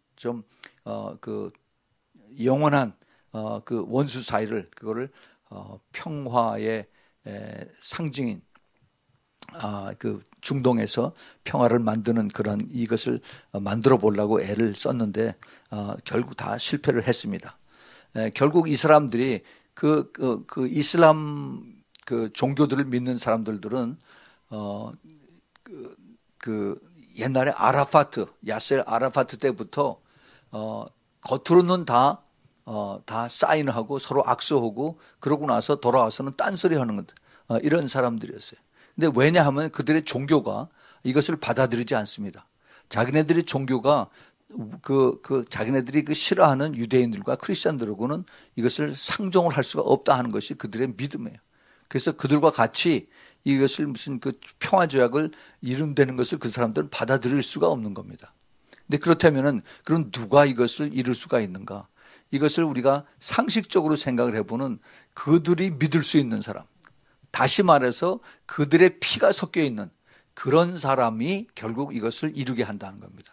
Speaker 1: 영원한 그 원수 사이를 그거를 평화의 상징인 그 중동에서 평화를 만드는 그런 이것을 만들어 보려고 애를 썼는데 결국 다 실패를 했습니다. 결국 이 사람들이 그 이슬람 그 종교들을 믿는 사람들은 옛날에 아라파트, 야셀 아라파트 때부터 겉으로는 다 사인하고 서로 악수하고 그러고 나서 돌아와서는 딴소리 하는 것, 이런 사람들이었어요. 근데 왜냐하면 그들의 종교가 이것을 받아들이지 않습니다. 자기네들의 종교가 자기네들이 그 싫어하는 유대인들과 크리스천들하고는 이것을 상종을 할 수가 없다 하는 것이 그들의 믿음이에요. 그래서 그들과 같이 이것을 무슨 그 평화조약을 이룬다는 것을 그 사람들은 받아들일 수가 없는 겁니다. 근데 그렇다면은 그럼 누가 이것을 이룰 수가 있는가? 이것을 우리가 상식적으로 생각을 해보는 그들이 믿을 수 있는 사람. 다시 말해서 그들의 피가 섞여 있는 그런 사람이 결국 이것을 이루게 한다는 겁니다.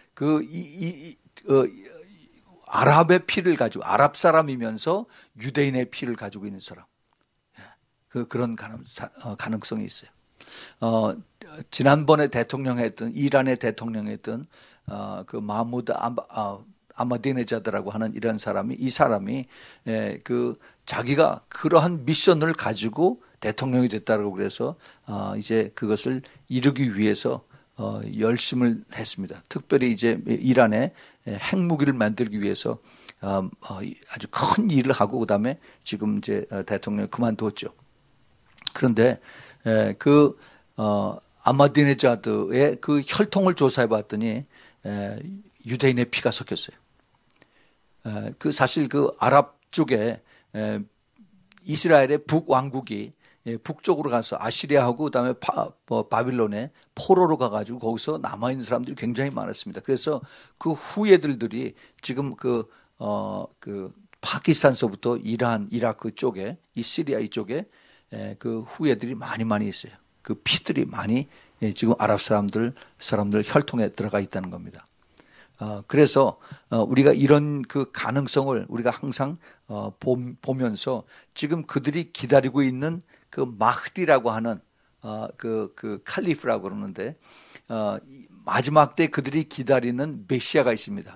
Speaker 1: 아랍의 피를 가지고, 아랍 사람이면서 유대인의 피를 가지고 있는 사람. 그런 가능성이 있어요. 지난번에 이란의 대통령했던 그 마무드 아마디네자드라고 하는 이런 사람이, 이 사람이 자기가 그러한 미션을 가지고 대통령이 됐다고 그래서 이제 그것을 이루기 위해서 열심을 했습니다. 특별히 이제 이란에 핵무기를 만들기 위해서 아주 큰 일을 하고 그다음에 지금 이제 대통령이 그만뒀죠. 그런데 아마디네자드의 그 혈통을 조사해 봤더니 유대인의 피가 섞였어요. 사실 그 아랍 쪽에 이스라엘의 북왕국이 북쪽으로 가서 아시리아하고 그다음에 바빌론에 포로로 가가지고 거기서 남아있는 사람들이 굉장히 많았습니다. 그래서 그 후예들이 지금 파키스탄서부터 이란, 이라크 쪽에, 이 시리아 이쪽에 그 후예들이 많이 있어요. 그 피들이 많이 지금 아랍 사람들 혈통에 들어가 있다는 겁니다. 그래서 우리가 이런 그 가능성을 우리가 항상 보면서 지금 그들이 기다리고 있는 그 마흐디라고 하는 그 칼리프라고 그러는데 마지막 때 그들이 기다리는 메시아가 있습니다.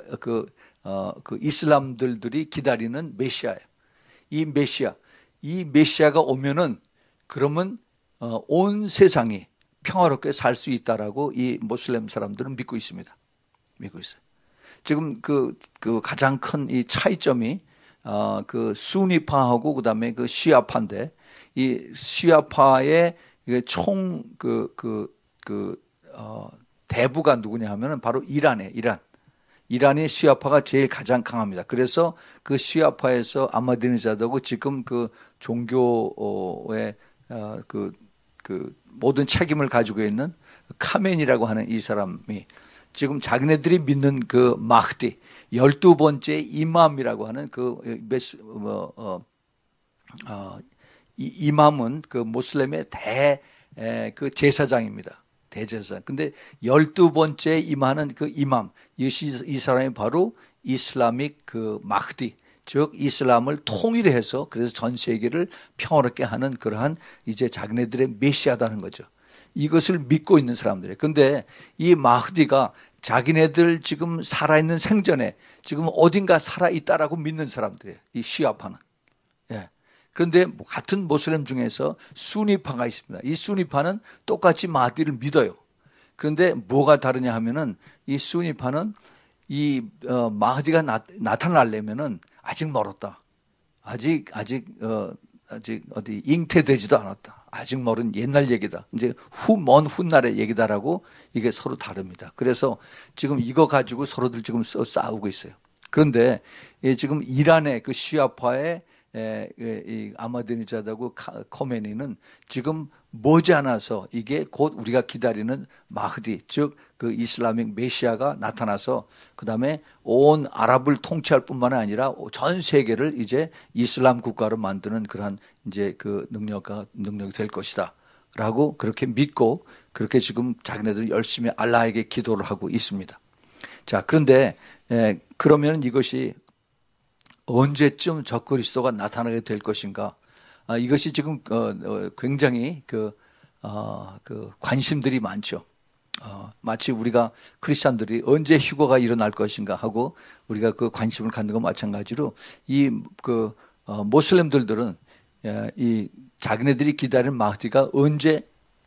Speaker 1: 이슬람들이 기다리는 메시아예요. 이 메시아가 오면은 그러면 온 세상이 평화롭게 살 수 있다라고 이 모슬렘 사람들은 믿고 있습니다. 믿고 있어요. 지금 그 가장 큰 이 차이점이 그 수니파하고 그다음에 그 시아파인데, 이 시아파의 총 대부가 누구냐 하면은 바로 이란의 시아파가 제일 가장 강합니다. 그래서 그 시아파에서 아마디네자드하고 지금 그 종교의 그 모든 책임을 가지고 있는 카멘이라고 하는 이 사람이 지금 자기네들이 믿는 그 마흐디 12번째 이맘이라고 하는 이맘은 그 모슬렘의 그 제사장입니다. 대제사장. 근데 12번째 이맘은 그 이맘, 이 사람이 바로 이슬라믹 그 마흐디, 즉 이슬람을 통일해서 그래서 전 세계를 평화롭게 하는 그러한 이제 자기네들의 메시아다는 거죠. 이것을 믿고 있는 사람들이에요. 근데 이 마흐디가 자기네들 지금 살아있는 생전에 지금 어딘가 살아있다라고 믿는 사람들이에요. 이 시아파는. 예. 그런데 같은 모슬렘 중에서 수니파가 있습니다. 이 수니파는 똑같이 마흐디를 믿어요. 그런데 뭐가 다르냐 하면은 이 수니파는 이 마흐디가 나타나려면은 아직 멀었다. 아직 어디 잉태되지도 않았다. 아직 멀은 옛날 얘기다. 이제 먼 훗날의 얘기다라고 이게 서로 다릅니다. 그래서 지금 이거 가지고 서로들 지금 싸우고 있어요. 그런데 지금 이란의 그 시아파의 이 아마디네자드하고 khomeini는 지금 머지않아서 이게 곧 우리가 기다리는 마흐디, 즉 그 이슬라믹 메시아가 나타나서 그다음에 온 아랍을 통치할 뿐만 아니라 전 세계를 이제 이슬람 국가로 만드는 그러한 이제 그 능력이 될 것이다라고 그렇게 믿고 그렇게 지금 자기네들이 열심히 알라에게 기도를 하고 있습니다. 자, 그런데 그러면 이것이 언제쯤 적그리스도가 나타나게 될 것인가? 이것이 지금 굉장히 그 관심들이 많죠. 마치 우리가 크리스천들이 언제 휴거가 일어날 것인가 하고 우리가 그 관심을 갖는 것 마찬가지로 이 모슬렘들은 이 자기네들이 기다리는 마흐디가 언제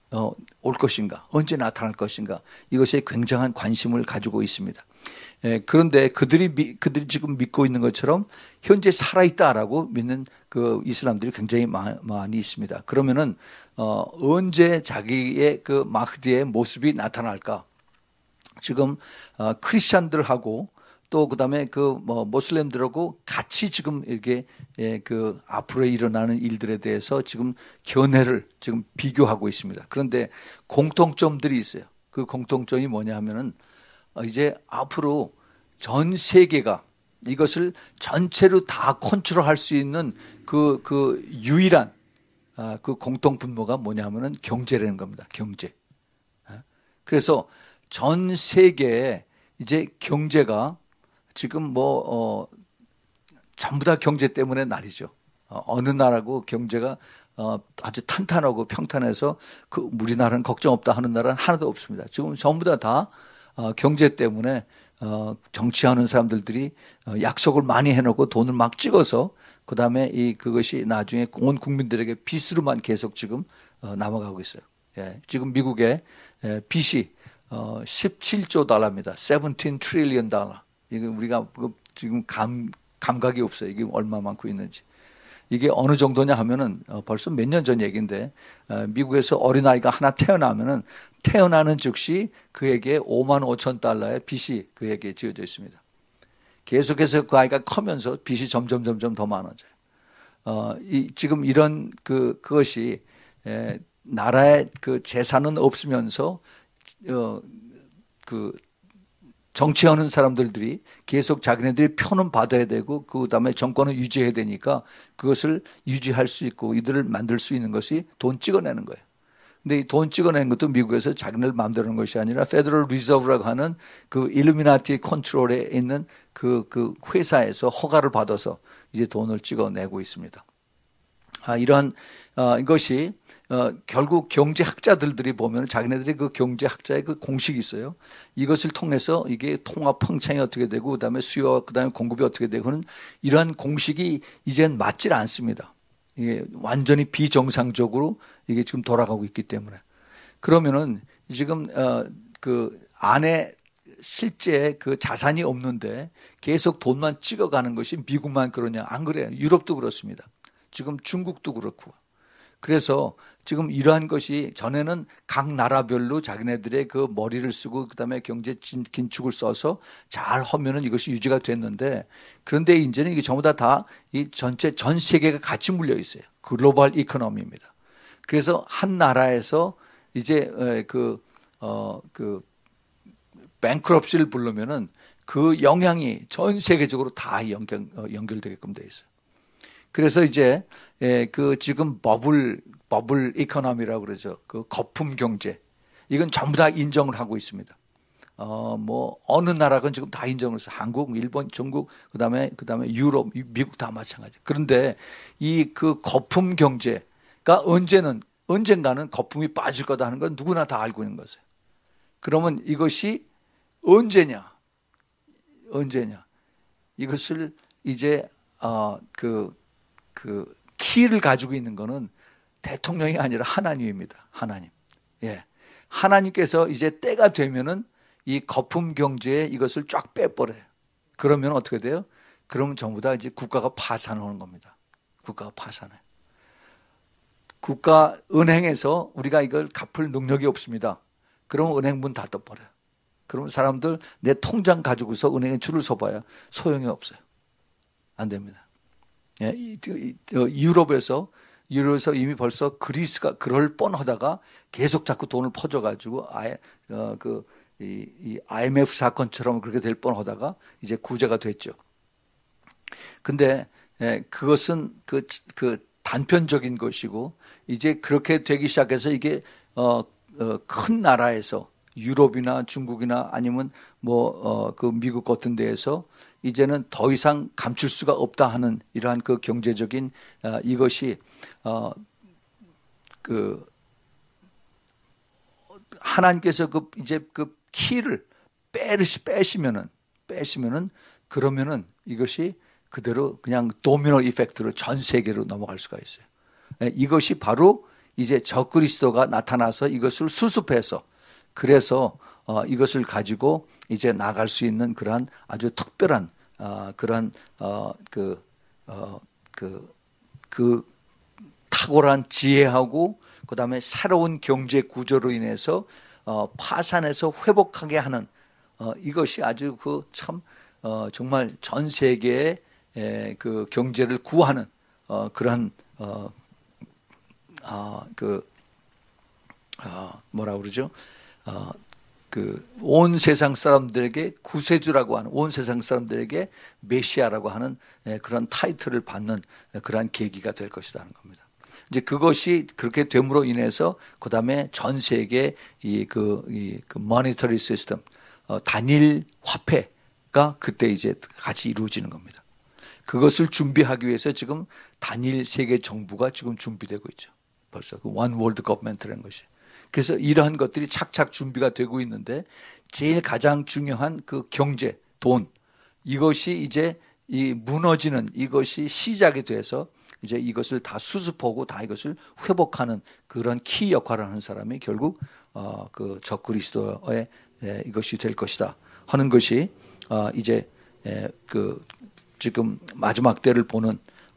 Speaker 1: 올 것인가, 언제 나타날 것인가, 이것에 굉장한 관심을 가지고 있습니다. 그런데 그들이 지금 믿고 있는 것처럼 현재 살아있다라고 믿는 그 이슬람들이 굉장히 많이 있습니다. 그러면은 언제 자기의 그 마흐디의 모습이 나타날까? 지금 크리스찬들하고 또 그다음에 그 모슬렘들하고 같이 지금 이렇게 그 앞으로 일어나는 일들에 대해서 지금 견해를 지금 비교하고 있습니다. 그런데 공통점들이 있어요. 그 공통점이 뭐냐 하면은 이제 앞으로 전 세계가 이것을 전체로 다 컨트롤할 수 있는 그 유일한 그 공통 분모가 뭐냐 하면은 경제라는 겁니다. 경제. 그래서 전 세계에 이제 경제가 지금 전부 다 경제 때문에 난리죠. 어느 나라고 경제가 아주 탄탄하고 평탄해서 그 우리나라는 걱정 없다 하는 나라는 하나도 없습니다. 지금 전부 다 경제 때문에 정치하는 사람들이 약속을 많이 해놓고 돈을 막 찍어서 그 다음에 그것이 나중에 온 국민들에게 빚으로만 계속 지금 남아가고 있어요. 예, 지금 미국의 빚이 17조 달러입니다. 17 트릴리언 달러. 이게 우리가 지금 감각이 없어요. 이게 얼마만큼 있는지. 이게 어느 정도냐 하면은 벌써 몇 년 전 얘기인데 미국에서 어린아이가 하나 태어나면은 태어나는 즉시 그에게 5만 5천 달러의 빚이 그에게 지어져 있습니다. 계속해서 그 아이가 커면서 빚이 점점 더 많아져요. 지금 이런 그것이 나라의 그 재산은 없으면서 그 정치하는 사람들이 계속 자기네들이 표는 받아야 되고 그 다음에 정권을 유지해야 되니까 그것을 유지할 수 있고 이들을 만들 수 있는 것이 돈 찍어내는 거예요. 근데 이 돈 찍어내는 것도 미국에서 자기네들 마음대로 하는 것이 아니라 페더럴 리저브라고 하는 그 일루미나티 컨트롤에 있는 그 회사에서 허가를 받아서 이제 돈을 찍어내고 있습니다. 이러한 이것이 결국 경제학자들이 보면 자기네들이 그 경제학자의 그 공식이 있어요. 이것을 통해서 이게 통화 펑창이 어떻게 되고 그다음에 수요와 그다음에 공급이 어떻게 되고는 이러한 공식이 이젠 맞질 않습니다. 이게 완전히 비정상적으로 이게 지금 돌아가고 있기 때문에 그러면은 지금 그 안에 실제 그 자산이 없는데 계속 돈만 찍어가는 것이 미국만 그러냐? 안 그래요. 유럽도 그렇습니다. 지금 중국도 그렇고. 그래서 지금 이러한 것이 전에는 각 나라별로 자기네들의 그 머리를 쓰고 그다음에 경제 긴축을 써서 잘 하면은 이것이 유지가 됐는데 그런데 이제는 이게 전부 다 이 전체 전 세계가 같이 물려 있어요. 글로벌 이코노미입니다. 그래서 한 나라에서 이제 그 뱅크럽시를 부르면은 그 영향이 전 세계적으로 다 연결되게끔 돼 있어요. 그래서 이제 그 지금 버블 이코노미라고 그러죠. 그 거품 경제. 이건 전부 다 인정을 하고 있습니다. 어느 나라건 지금 다 인정을 해서 한국, 일본, 중국, 그다음에 유럽, 미국 다 마찬가지. 그런데 이 그 거품 경제가 언젠가는 거품이 빠질 거다 하는 건 누구나 다 알고 있는 것이에요. 그러면 이것이 언제냐? 이것을 이제 그 키를 가지고 있는 거는 대통령이 아니라 하나님입니다. 하나님. 예. 하나님께서 이제 때가 되면은 이 거품 경제에 이것을 쫙 빼버려요. 그러면 어떻게 돼요? 그러면 전부 다 이제 국가가 파산하는 겁니다. 국가가 파산해요. 국가 은행에서 우리가 이걸 갚을 능력이 없습니다. 그러면 은행 문 닫아버려요. 그러면 사람들 내 통장 가지고서 은행에 줄을 서봐야 소용이 없어요. 안 됩니다. 예, 유럽에서 이미 벌써 그리스가 그럴 뻔하다가 계속 자꾸 돈을 퍼줘가지고 이 IMF 사건처럼 그렇게 될 뻔하다가 이제 구제가 됐죠. 근데 그것은 그 단편적인 것이고 이제 그렇게 되기 시작해서 이게 큰 나라에서 유럽이나 중국이나 아니면 그 미국 같은 데에서 이제는 더 이상 감출 수가 없다 하는 이러한 그 경제적인 이것이 그 하나님께서 이제 그 키를 빼시면은 그러면은 이것이 그대로 그냥 도미노 이펙트로 전 세계로 넘어갈 수가 있어요. 이것이 바로 이제 적그리스도가 나타나서 이것을 수습해서 그래서 이것을 가지고 이제 나갈 수 있는 그러한 아주 특별한 그러한 그 탁월한 지혜하고 그다음에 새로운 경제 구조로 인해서 파산해서 회복하게 하는 이것이 아주 그 참 정말 전 세계의 그 경제를 구하는 그러한 뭐라 그러죠? 그 온 세상 사람들에게 구세주라고 하는 온 세상 사람들에게 메시아라고 하는 그런 타이틀을 받는 그러한 계기가 될 것이라는 겁니다. 이제 그것이 그렇게 됨으로 인해서 그다음에 전 세계 그 모니터리 시스템 단일 화폐가 그때 이제 같이 이루어지는 겁니다. 그것을 준비하기 위해서 지금 단일 세계 정부가 지금 준비되고 있죠. 벌써 그 원 월드 거버먼트라는 것이. 그래서 이러한 것들이 착착 준비가 되고 있는데 제일 가장 중요한 그 경제, 돈 이것이 이제 이 무너지는 이것이 시작이 돼서 이제 이것을 다 수습하고 다 이것을 회복하는 그런 키 역할을 하는 사람이 결국 그 적그리스도의 이것이 될 것이다 하는 것이 이제 그 지금 마지막 때를 보는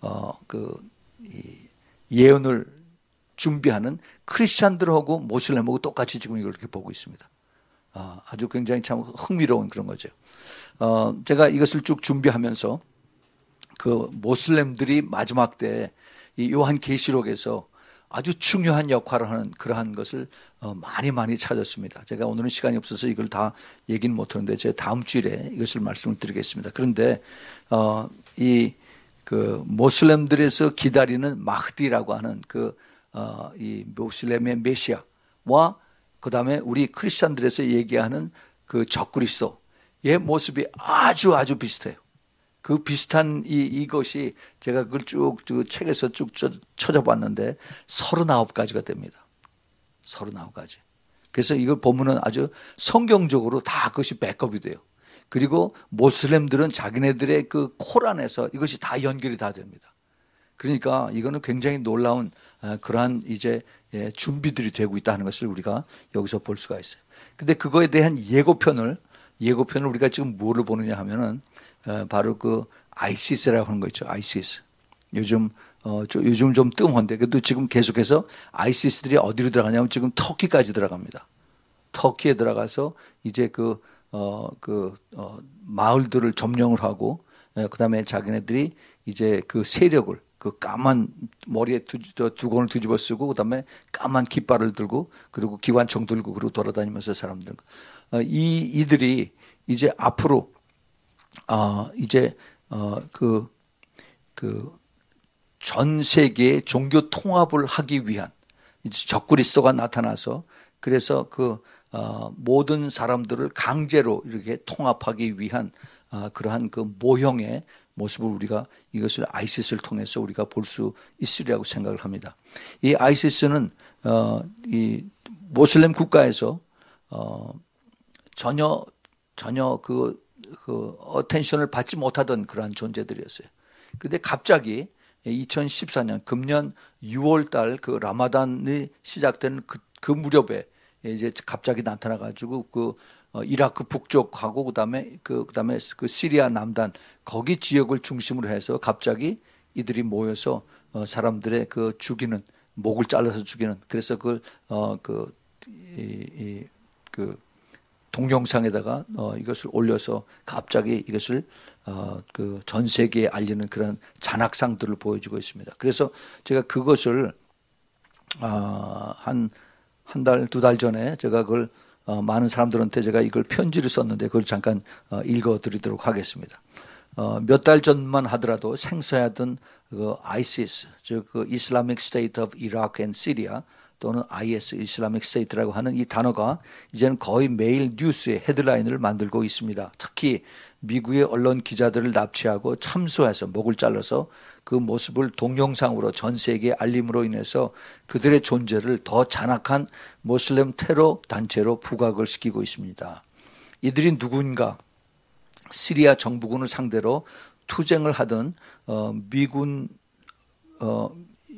Speaker 1: 이 예언을 준비하는 크리스찬들하고 모슬렘하고 똑같이 지금 이걸 이렇게 보고 있습니다. 아주 굉장히 참 흥미로운 그런 거죠. 제가 이것을 쭉 준비하면서 그 모슬렘들이 마지막 때 이 요한계시록에서 아주 중요한 역할을 하는 그러한 것을 많이 찾았습니다. 제가 오늘은 시간이 없어서 이걸 다 얘기는 못하는데 제 다음 주일에 이것을 말씀을 드리겠습니다. 그런데 이 그 모슬렘들에서 기다리는 마흐디라고 하는 이 모슬렘의 메시아와 그 다음에 우리 크리스찬들에서 얘기하는 그 적그리스도의 모습이 아주 비슷해요. 그 비슷한 이것이 제가 그걸 쭉 책에서 쭉 찾아봤는데 39가지가 됩니다. 39가지. 그래서 이걸 보면은 아주 성경적으로 다 그것이 백업이 돼요. 그리고 모슬렘들은 자기네들의 그 코란에서 이것이 다 연결이 다 됩니다. 그러니까 이거는 굉장히 놀라운 그러한 이제 준비들이 되고 있다는 것을 우리가 여기서 볼 수가 있어요. 근데 그거에 대한 예고편을 우리가 지금 뭐를 보느냐 하면은 바로 그 아이시스라고 하는 거 있죠. 아이시스. 요즘 좀 뜸한데 그래도 지금 계속해서 아이시스들이 어디로 들어가냐면 지금 터키까지 들어갑니다. 터키에 들어가서 이제 마을들을 점령을 하고 그다음에 자기네들이 이제 그 세력을 그 까만 머리에 두건을 뒤집어 쓰고 그다음에 까만 깃발을 들고 그리고 기관총 들고 그리고 돌아다니면서 사람들 이들이 이제 앞으로 이제 전 세계의 종교 통합을 하기 위한 이제 적그리스도가 나타나서 그래서 모든 사람들을 강제로 이렇게 통합하기 위한 그러한 그 모형의 모습을 우리가 이것을 아이시스를 통해서 우리가 볼 수 있으리라고 생각을 합니다. 이 아이시스는 이 모슬렘 국가에서 전혀 그 어텐션을 받지 못하던 그러한 존재들이었어요. 그런데 갑자기 2014년 금년 6월 달 그 라마단이 시작된 그 무렵에 이제 갑자기 나타나 가지고 이라크 북쪽하고 그다음에 그 시리아 남단 거기 지역을 중심으로 해서 갑자기 이들이 모여서 사람들의 죽이는 목을 잘라서 죽이는 그래서 동영상에다가 이것을 올려서 갑자기 이것을 전 세계에 알리는 그런 잔악상들을 보여주고 있습니다. 그래서 제가 그것을 한 달, 2달 전에 제가 그걸 많은 사람들한테 제가 이걸 편지를 썼는데 그걸 잠깐 읽어드리도록 하겠습니다. 몇 달 전만 하더라도 생소하던 ISIS, 즉 Islamic State of Iraq and Syria 또는 IS, Islamic State라고 하는 이 단어가 이제는 거의 매일 뉴스의 헤드라인을 만들고 있습니다. 특히 미국의 언론 기자들을 납치하고 참수해서 목을 잘라서 그 모습을 동영상으로 전 세계에 알림으로 인해서 그들의 존재를 더 잔악한 모슬렘 테러 단체로 부각을 시키고 있습니다. 이들이 누군가 시리아 정부군을 상대로 투쟁을 하던 미군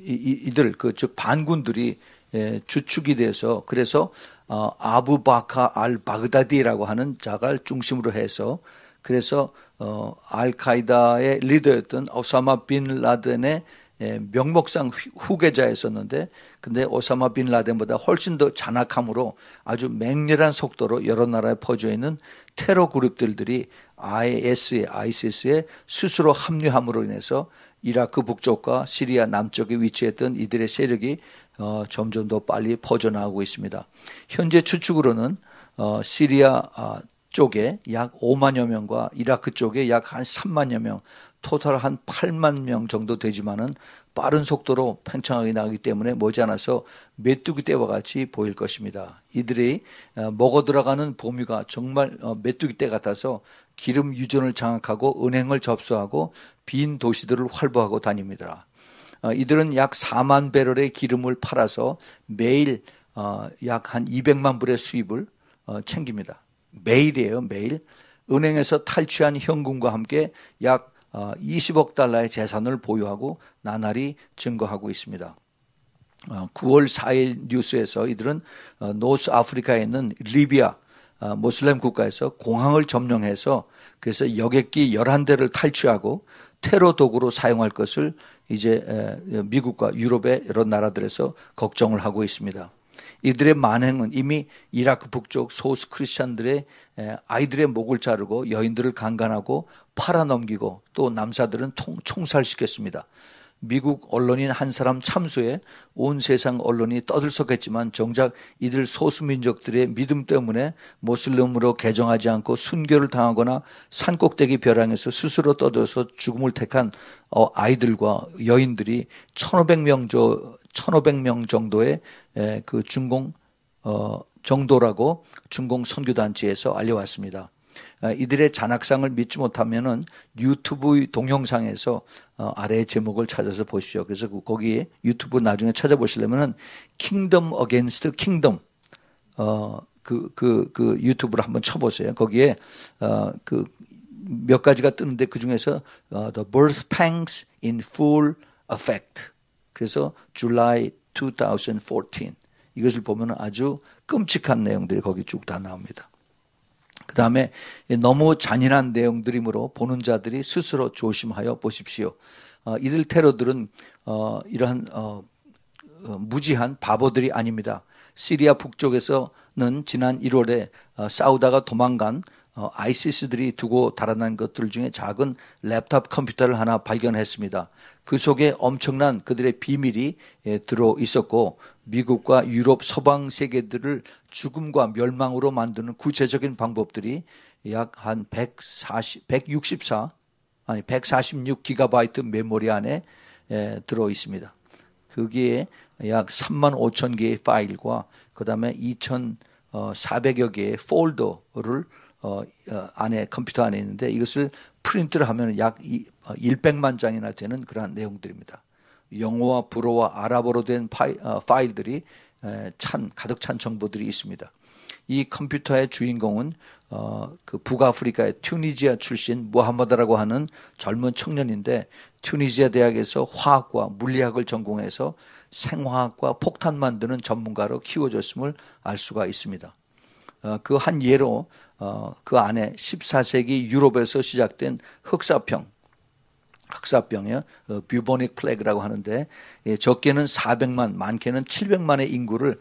Speaker 1: 이들 즉 반군들이 주축이 돼서 그래서 아부바카 알 바그다디라고 하는 자가 중심으로 해서 그래서 알카이다의 리더였던 오사마 빈 라덴의 명목상 후계자였었는데 근데 오사마 빈 라덴보다 훨씬 더 잔악함으로 아주 맹렬한 속도로 여러 나라에 퍼져 있는 테러 그룹들이 ISIS에 스스로 합류함으로 인해서 이라크 북쪽과 시리아 남쪽에 위치했던 이들의 세력이 점점 더 빨리 퍼져나가고 있습니다. 현재 추측으로는 시리아 쪽에 약 5만여 명과 이라크 쪽에 약 한 3만여 명, 토탈 한 8만 명 정도 되지만은 빠른 속도로 팽창하게 나가기 때문에 머지않아서 메뚜기 떼와 같이 보일 것입니다. 이들이 먹어 들어가는 범위가 정말 메뚜기 떼 같아서 기름 유전을 장악하고 은행을 접수하고 빈 도시들을 활보하고 다닙니다. 이들은 약 4만 배럴의 기름을 팔아서 매일 약 한 200만 불의 수입을 챙깁니다. 매일이에요, 매일. 은행에서 탈취한 현금과 함께 약 20억 달러의 재산을 보유하고 나날이 증거하고 있습니다. 9월 4일 뉴스에서 이들은 노스 아프리카에 있는 리비아 모슬렘 국가에서 공항을 점령해서 그래서 여객기 11대를 탈취하고 테러 도구로 사용할 것을 이제 미국과 유럽의 여러 나라들에서 걱정을 하고 있습니다. 이들의 만행은 이미 이라크 북쪽 소수 크리스찬들의 아이들의 목을 자르고 여인들을 강간하고 팔아넘기고 또 남사들은 총살시켰습니다. 미국 언론인 한 사람 참수에 온 세상 언론이 떠들썩했지만 정작 이들 소수민족들의 믿음 때문에 모슬림으로 개종하지 않고 순교를 당하거나 산꼭대기 벼랑에서 스스로 떠들어서 죽음을 택한 아이들과 여인들이 1,500명 정도의 그 중공 정도라고 중공 선교단체에서 알려왔습니다. 이들의 잔악상을 믿지 못하면은 유튜브 동영상에서 아래의 제목을 찾아서 보십시오. 그래서 거기에 유튜브 나중에 찾아보시려면은 Kingdom Against Kingdom 그 유튜브를 한번 쳐보세요. 거기에 그 몇 가지가 뜨는데 그 중에서 The Birth Pangs in Full Effect. 그래서 July 2014 이것을 보면 아주 끔찍한 내용들이 거기 쭉 다 나옵니다. 그 다음에 너무 잔인한 내용들이므로 보는 자들이 스스로 조심하여 보십시오. 이들 테러들은 이러한 무지한 바보들이 아닙니다. 시리아 북쪽에서는 지난 1월에 싸우다가 도망간 아이시스들이 두고 달아난 것들 중에 작은 랩탑 컴퓨터를 하나 발견했습니다. 그 속에 엄청난 그들의 비밀이 들어 있었고 미국과 유럽 서방 세계들을 죽음과 멸망으로 만드는 구체적인 방법들이 약 한 146 기가바이트 메모리 안에 들어 있습니다. 거기에 약 3만 5천 개의 파일과 그 다음에 2,400여 개의 폴더를 안에 컴퓨터 안에 있는데 이것을 프린트를 하면 약 100만 장이나 되는 그러한 내용들입니다. 영어와 불어와 아랍어로 된 파일들이 가득 찬 정보들이 있습니다. 이 컴퓨터의 주인공은 그 북아프리카의 튜니지아 출신 무하마드라고 하는 젊은 청년인데 튜니지아 대학에서 화학과 물리학을 전공해서 생화학과 폭탄 만드는 전문가로 키워졌음을 알 수가 있습니다. 그 한 예로 그 안에 14세기 유럽에서 시작된 흑사병이요. 뷰보닉 플래그라고 하는데 적게는 400만, 많게는 700만의 인구를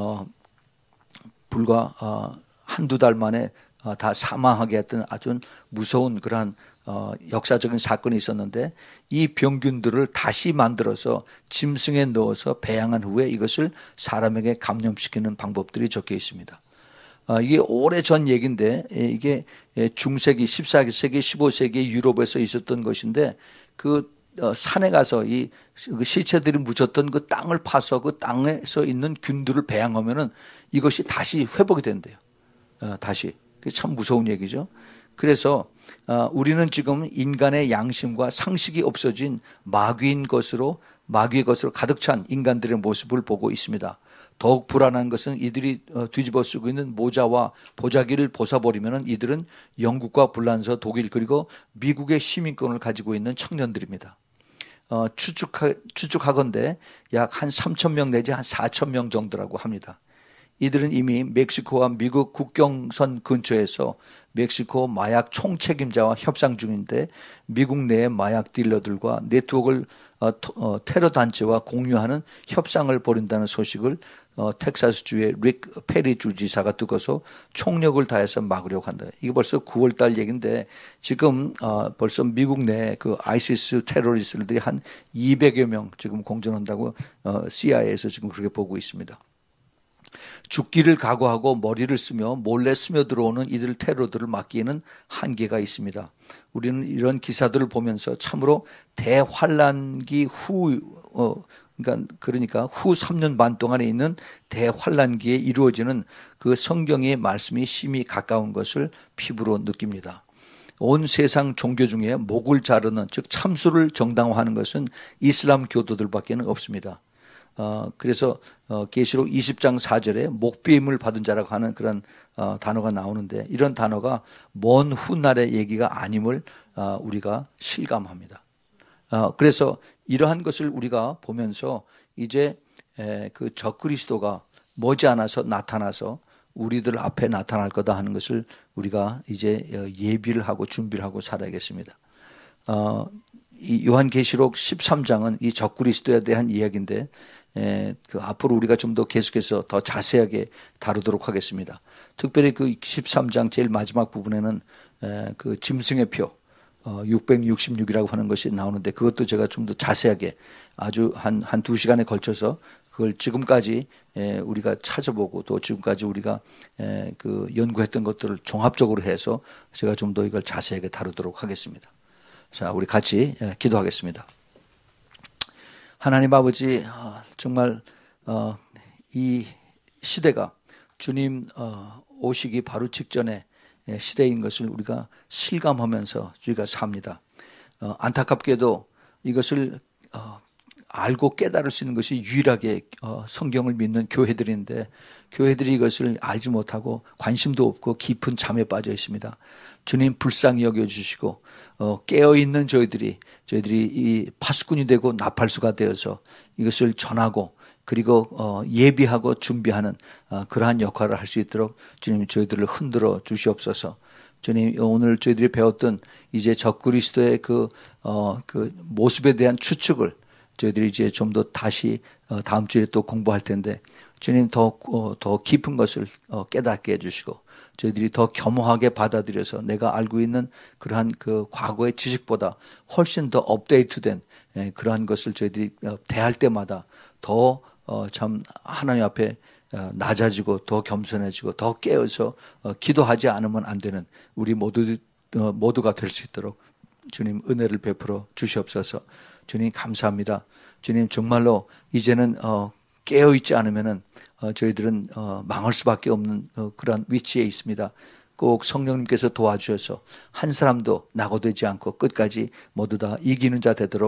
Speaker 1: 불과 한두 달 만에 다 사망하게 했던 아주 무서운 그러한 역사적인 사건이 있었는데 이 병균들을 다시 만들어서 짐승에 넣어서 배양한 후에 이것을 사람에게 감염시키는 방법들이 적혀 있습니다. 이게 오래전 얘기인데 이게 중세기 14세기 15세기 유럽에서 있었던 것인데 그 산에 가서 이 시체들이 묻혔던 그 땅을 파서 그 땅에서 있는 균들을 배양하면은 이것이 다시 회복이 된대요. 다시. 그게 참 무서운 얘기죠. 그래서 우리는 지금 인간의 양심과 상식이 없어진 마귀의 것으로 가득 찬 인간들의 모습을 보고 있습니다. 더욱 불안한 것은 이들이 뒤집어 쓰고 있는 모자와 보자기를 벗어버리면 이들은 영국과 불란서, 독일 그리고 미국의 시민권을 가지고 있는 청년들입니다. 추측하건대 약 한 3천 명 내지 한 4천 명 정도라고 합니다. 이들은 이미 멕시코와 미국 국경선 근처에서 멕시코 마약 총책임자와 협상 중인데 미국 내의 마약 딜러들과 네트워크를 테러 단체와 공유하는 협상을 벌인다는 소식을 텍사스주의 릭 페리 주지사가 듣고서 총력을 다해서 막으려고 한다. 이게 벌써 9월 달 얘기인데 지금 벌써 미국 내 그 아이시스 테러리스트들이 한 200여 명 지금 공전한다고 CIA에서 지금 그렇게 보고 있습니다. 죽기를 각오하고 머리를 쓰며 몰래 스며들어오는 이들 테러들을 막기에는 한계가 있습니다. 우리는 이런 기사들을 보면서 참으로 대환란기 후 그러니까 후 3년 반 동안에 있는 대환란기에 이루어지는 그 성경의 말씀이 심히 가까운 것을 피부로 느낍니다. 온 세상 종교 중에 목을 자르는 즉 참수를 정당화하는 것은 이슬람 교도들밖에 없습니다. 그래서 계시록 20장 4절에 목배임을 받은 자라고 하는 그런 단어가 나오는데 이런 단어가 먼 훗날의 얘기가 아님을 우리가 실감합니다. 그래서 이러한 것을 우리가 보면서 이제 그 적그리스도가 머지않아서 나타나서 우리들 앞에 나타날 거다 하는 것을 우리가 이제 예비를 하고 준비를 하고 살아야겠습니다. 이 요한계시록 13장은 이 적그리스도에 대한 이야기인데 그 앞으로 우리가 좀 더 계속해서 더 자세하게 다루도록 하겠습니다. 특별히 그 13장 제일 마지막 부분에는 그 짐승의 표 666이라고 하는 것이 나오는데 그것도 제가 좀 더 자세하게 아주 한 2시간에 걸쳐서 그걸 지금까지 우리가 찾아보고 또 지금까지 우리가 그 연구했던 것들을 종합적으로 해서 제가 좀 더 이걸 자세하게 다루도록 하겠습니다. 자, 우리 같이 기도하겠습니다. 하나님 아버지, 정말 이 시대가 주님 오시기 바로 직전에 시대인 것을 우리가 실감하면서 우리가 삽니다. 안타깝게도 이것을 알고 깨달을 수 있는 것이 유일하게 성경을 믿는 교회들인데 교회들이 이것을 알지 못하고 관심도 없고 깊은 잠에 빠져 있습니다. 주님 불쌍히 여겨주시고 깨어있는 저희들이 이 파수꾼이 되고 나팔수가 되어서 이것을 전하고 그리고 예비하고 준비하는 그러한 역할을 할 수 있도록 주님 저희들을 흔들어 주시옵소서. 주님 오늘 저희들이 배웠던 이제 적그리스도의 그 모습에 대한 추측을 저희들이 이제 좀 더 다시 다음 주에 또 공부할 텐데 주님 더 깊은 것을 깨닫게 해주시고 저희들이 더 겸허하게 받아들여서 내가 알고 있는 그러한 그 과거의 지식보다 훨씬 더 업데이트된 그러한 것을 저희들이 대할 때마다 더 참 하나님 앞에 낮아지고 더 겸손해지고 더 깨어서 기도하지 않으면 안 되는 우리 모두가 될 수 있도록 주님 은혜를 베풀어 주시옵소서. 주님 감사합니다. 주님 정말로 이제는 깨어있지 않으면은 저희들은 망할 수밖에 없는 그런 위치에 있습니다. 꼭 성령님께서 도와주셔서 한 사람도 낙오되지 않고 끝까지 모두 다 이기는 자 되도록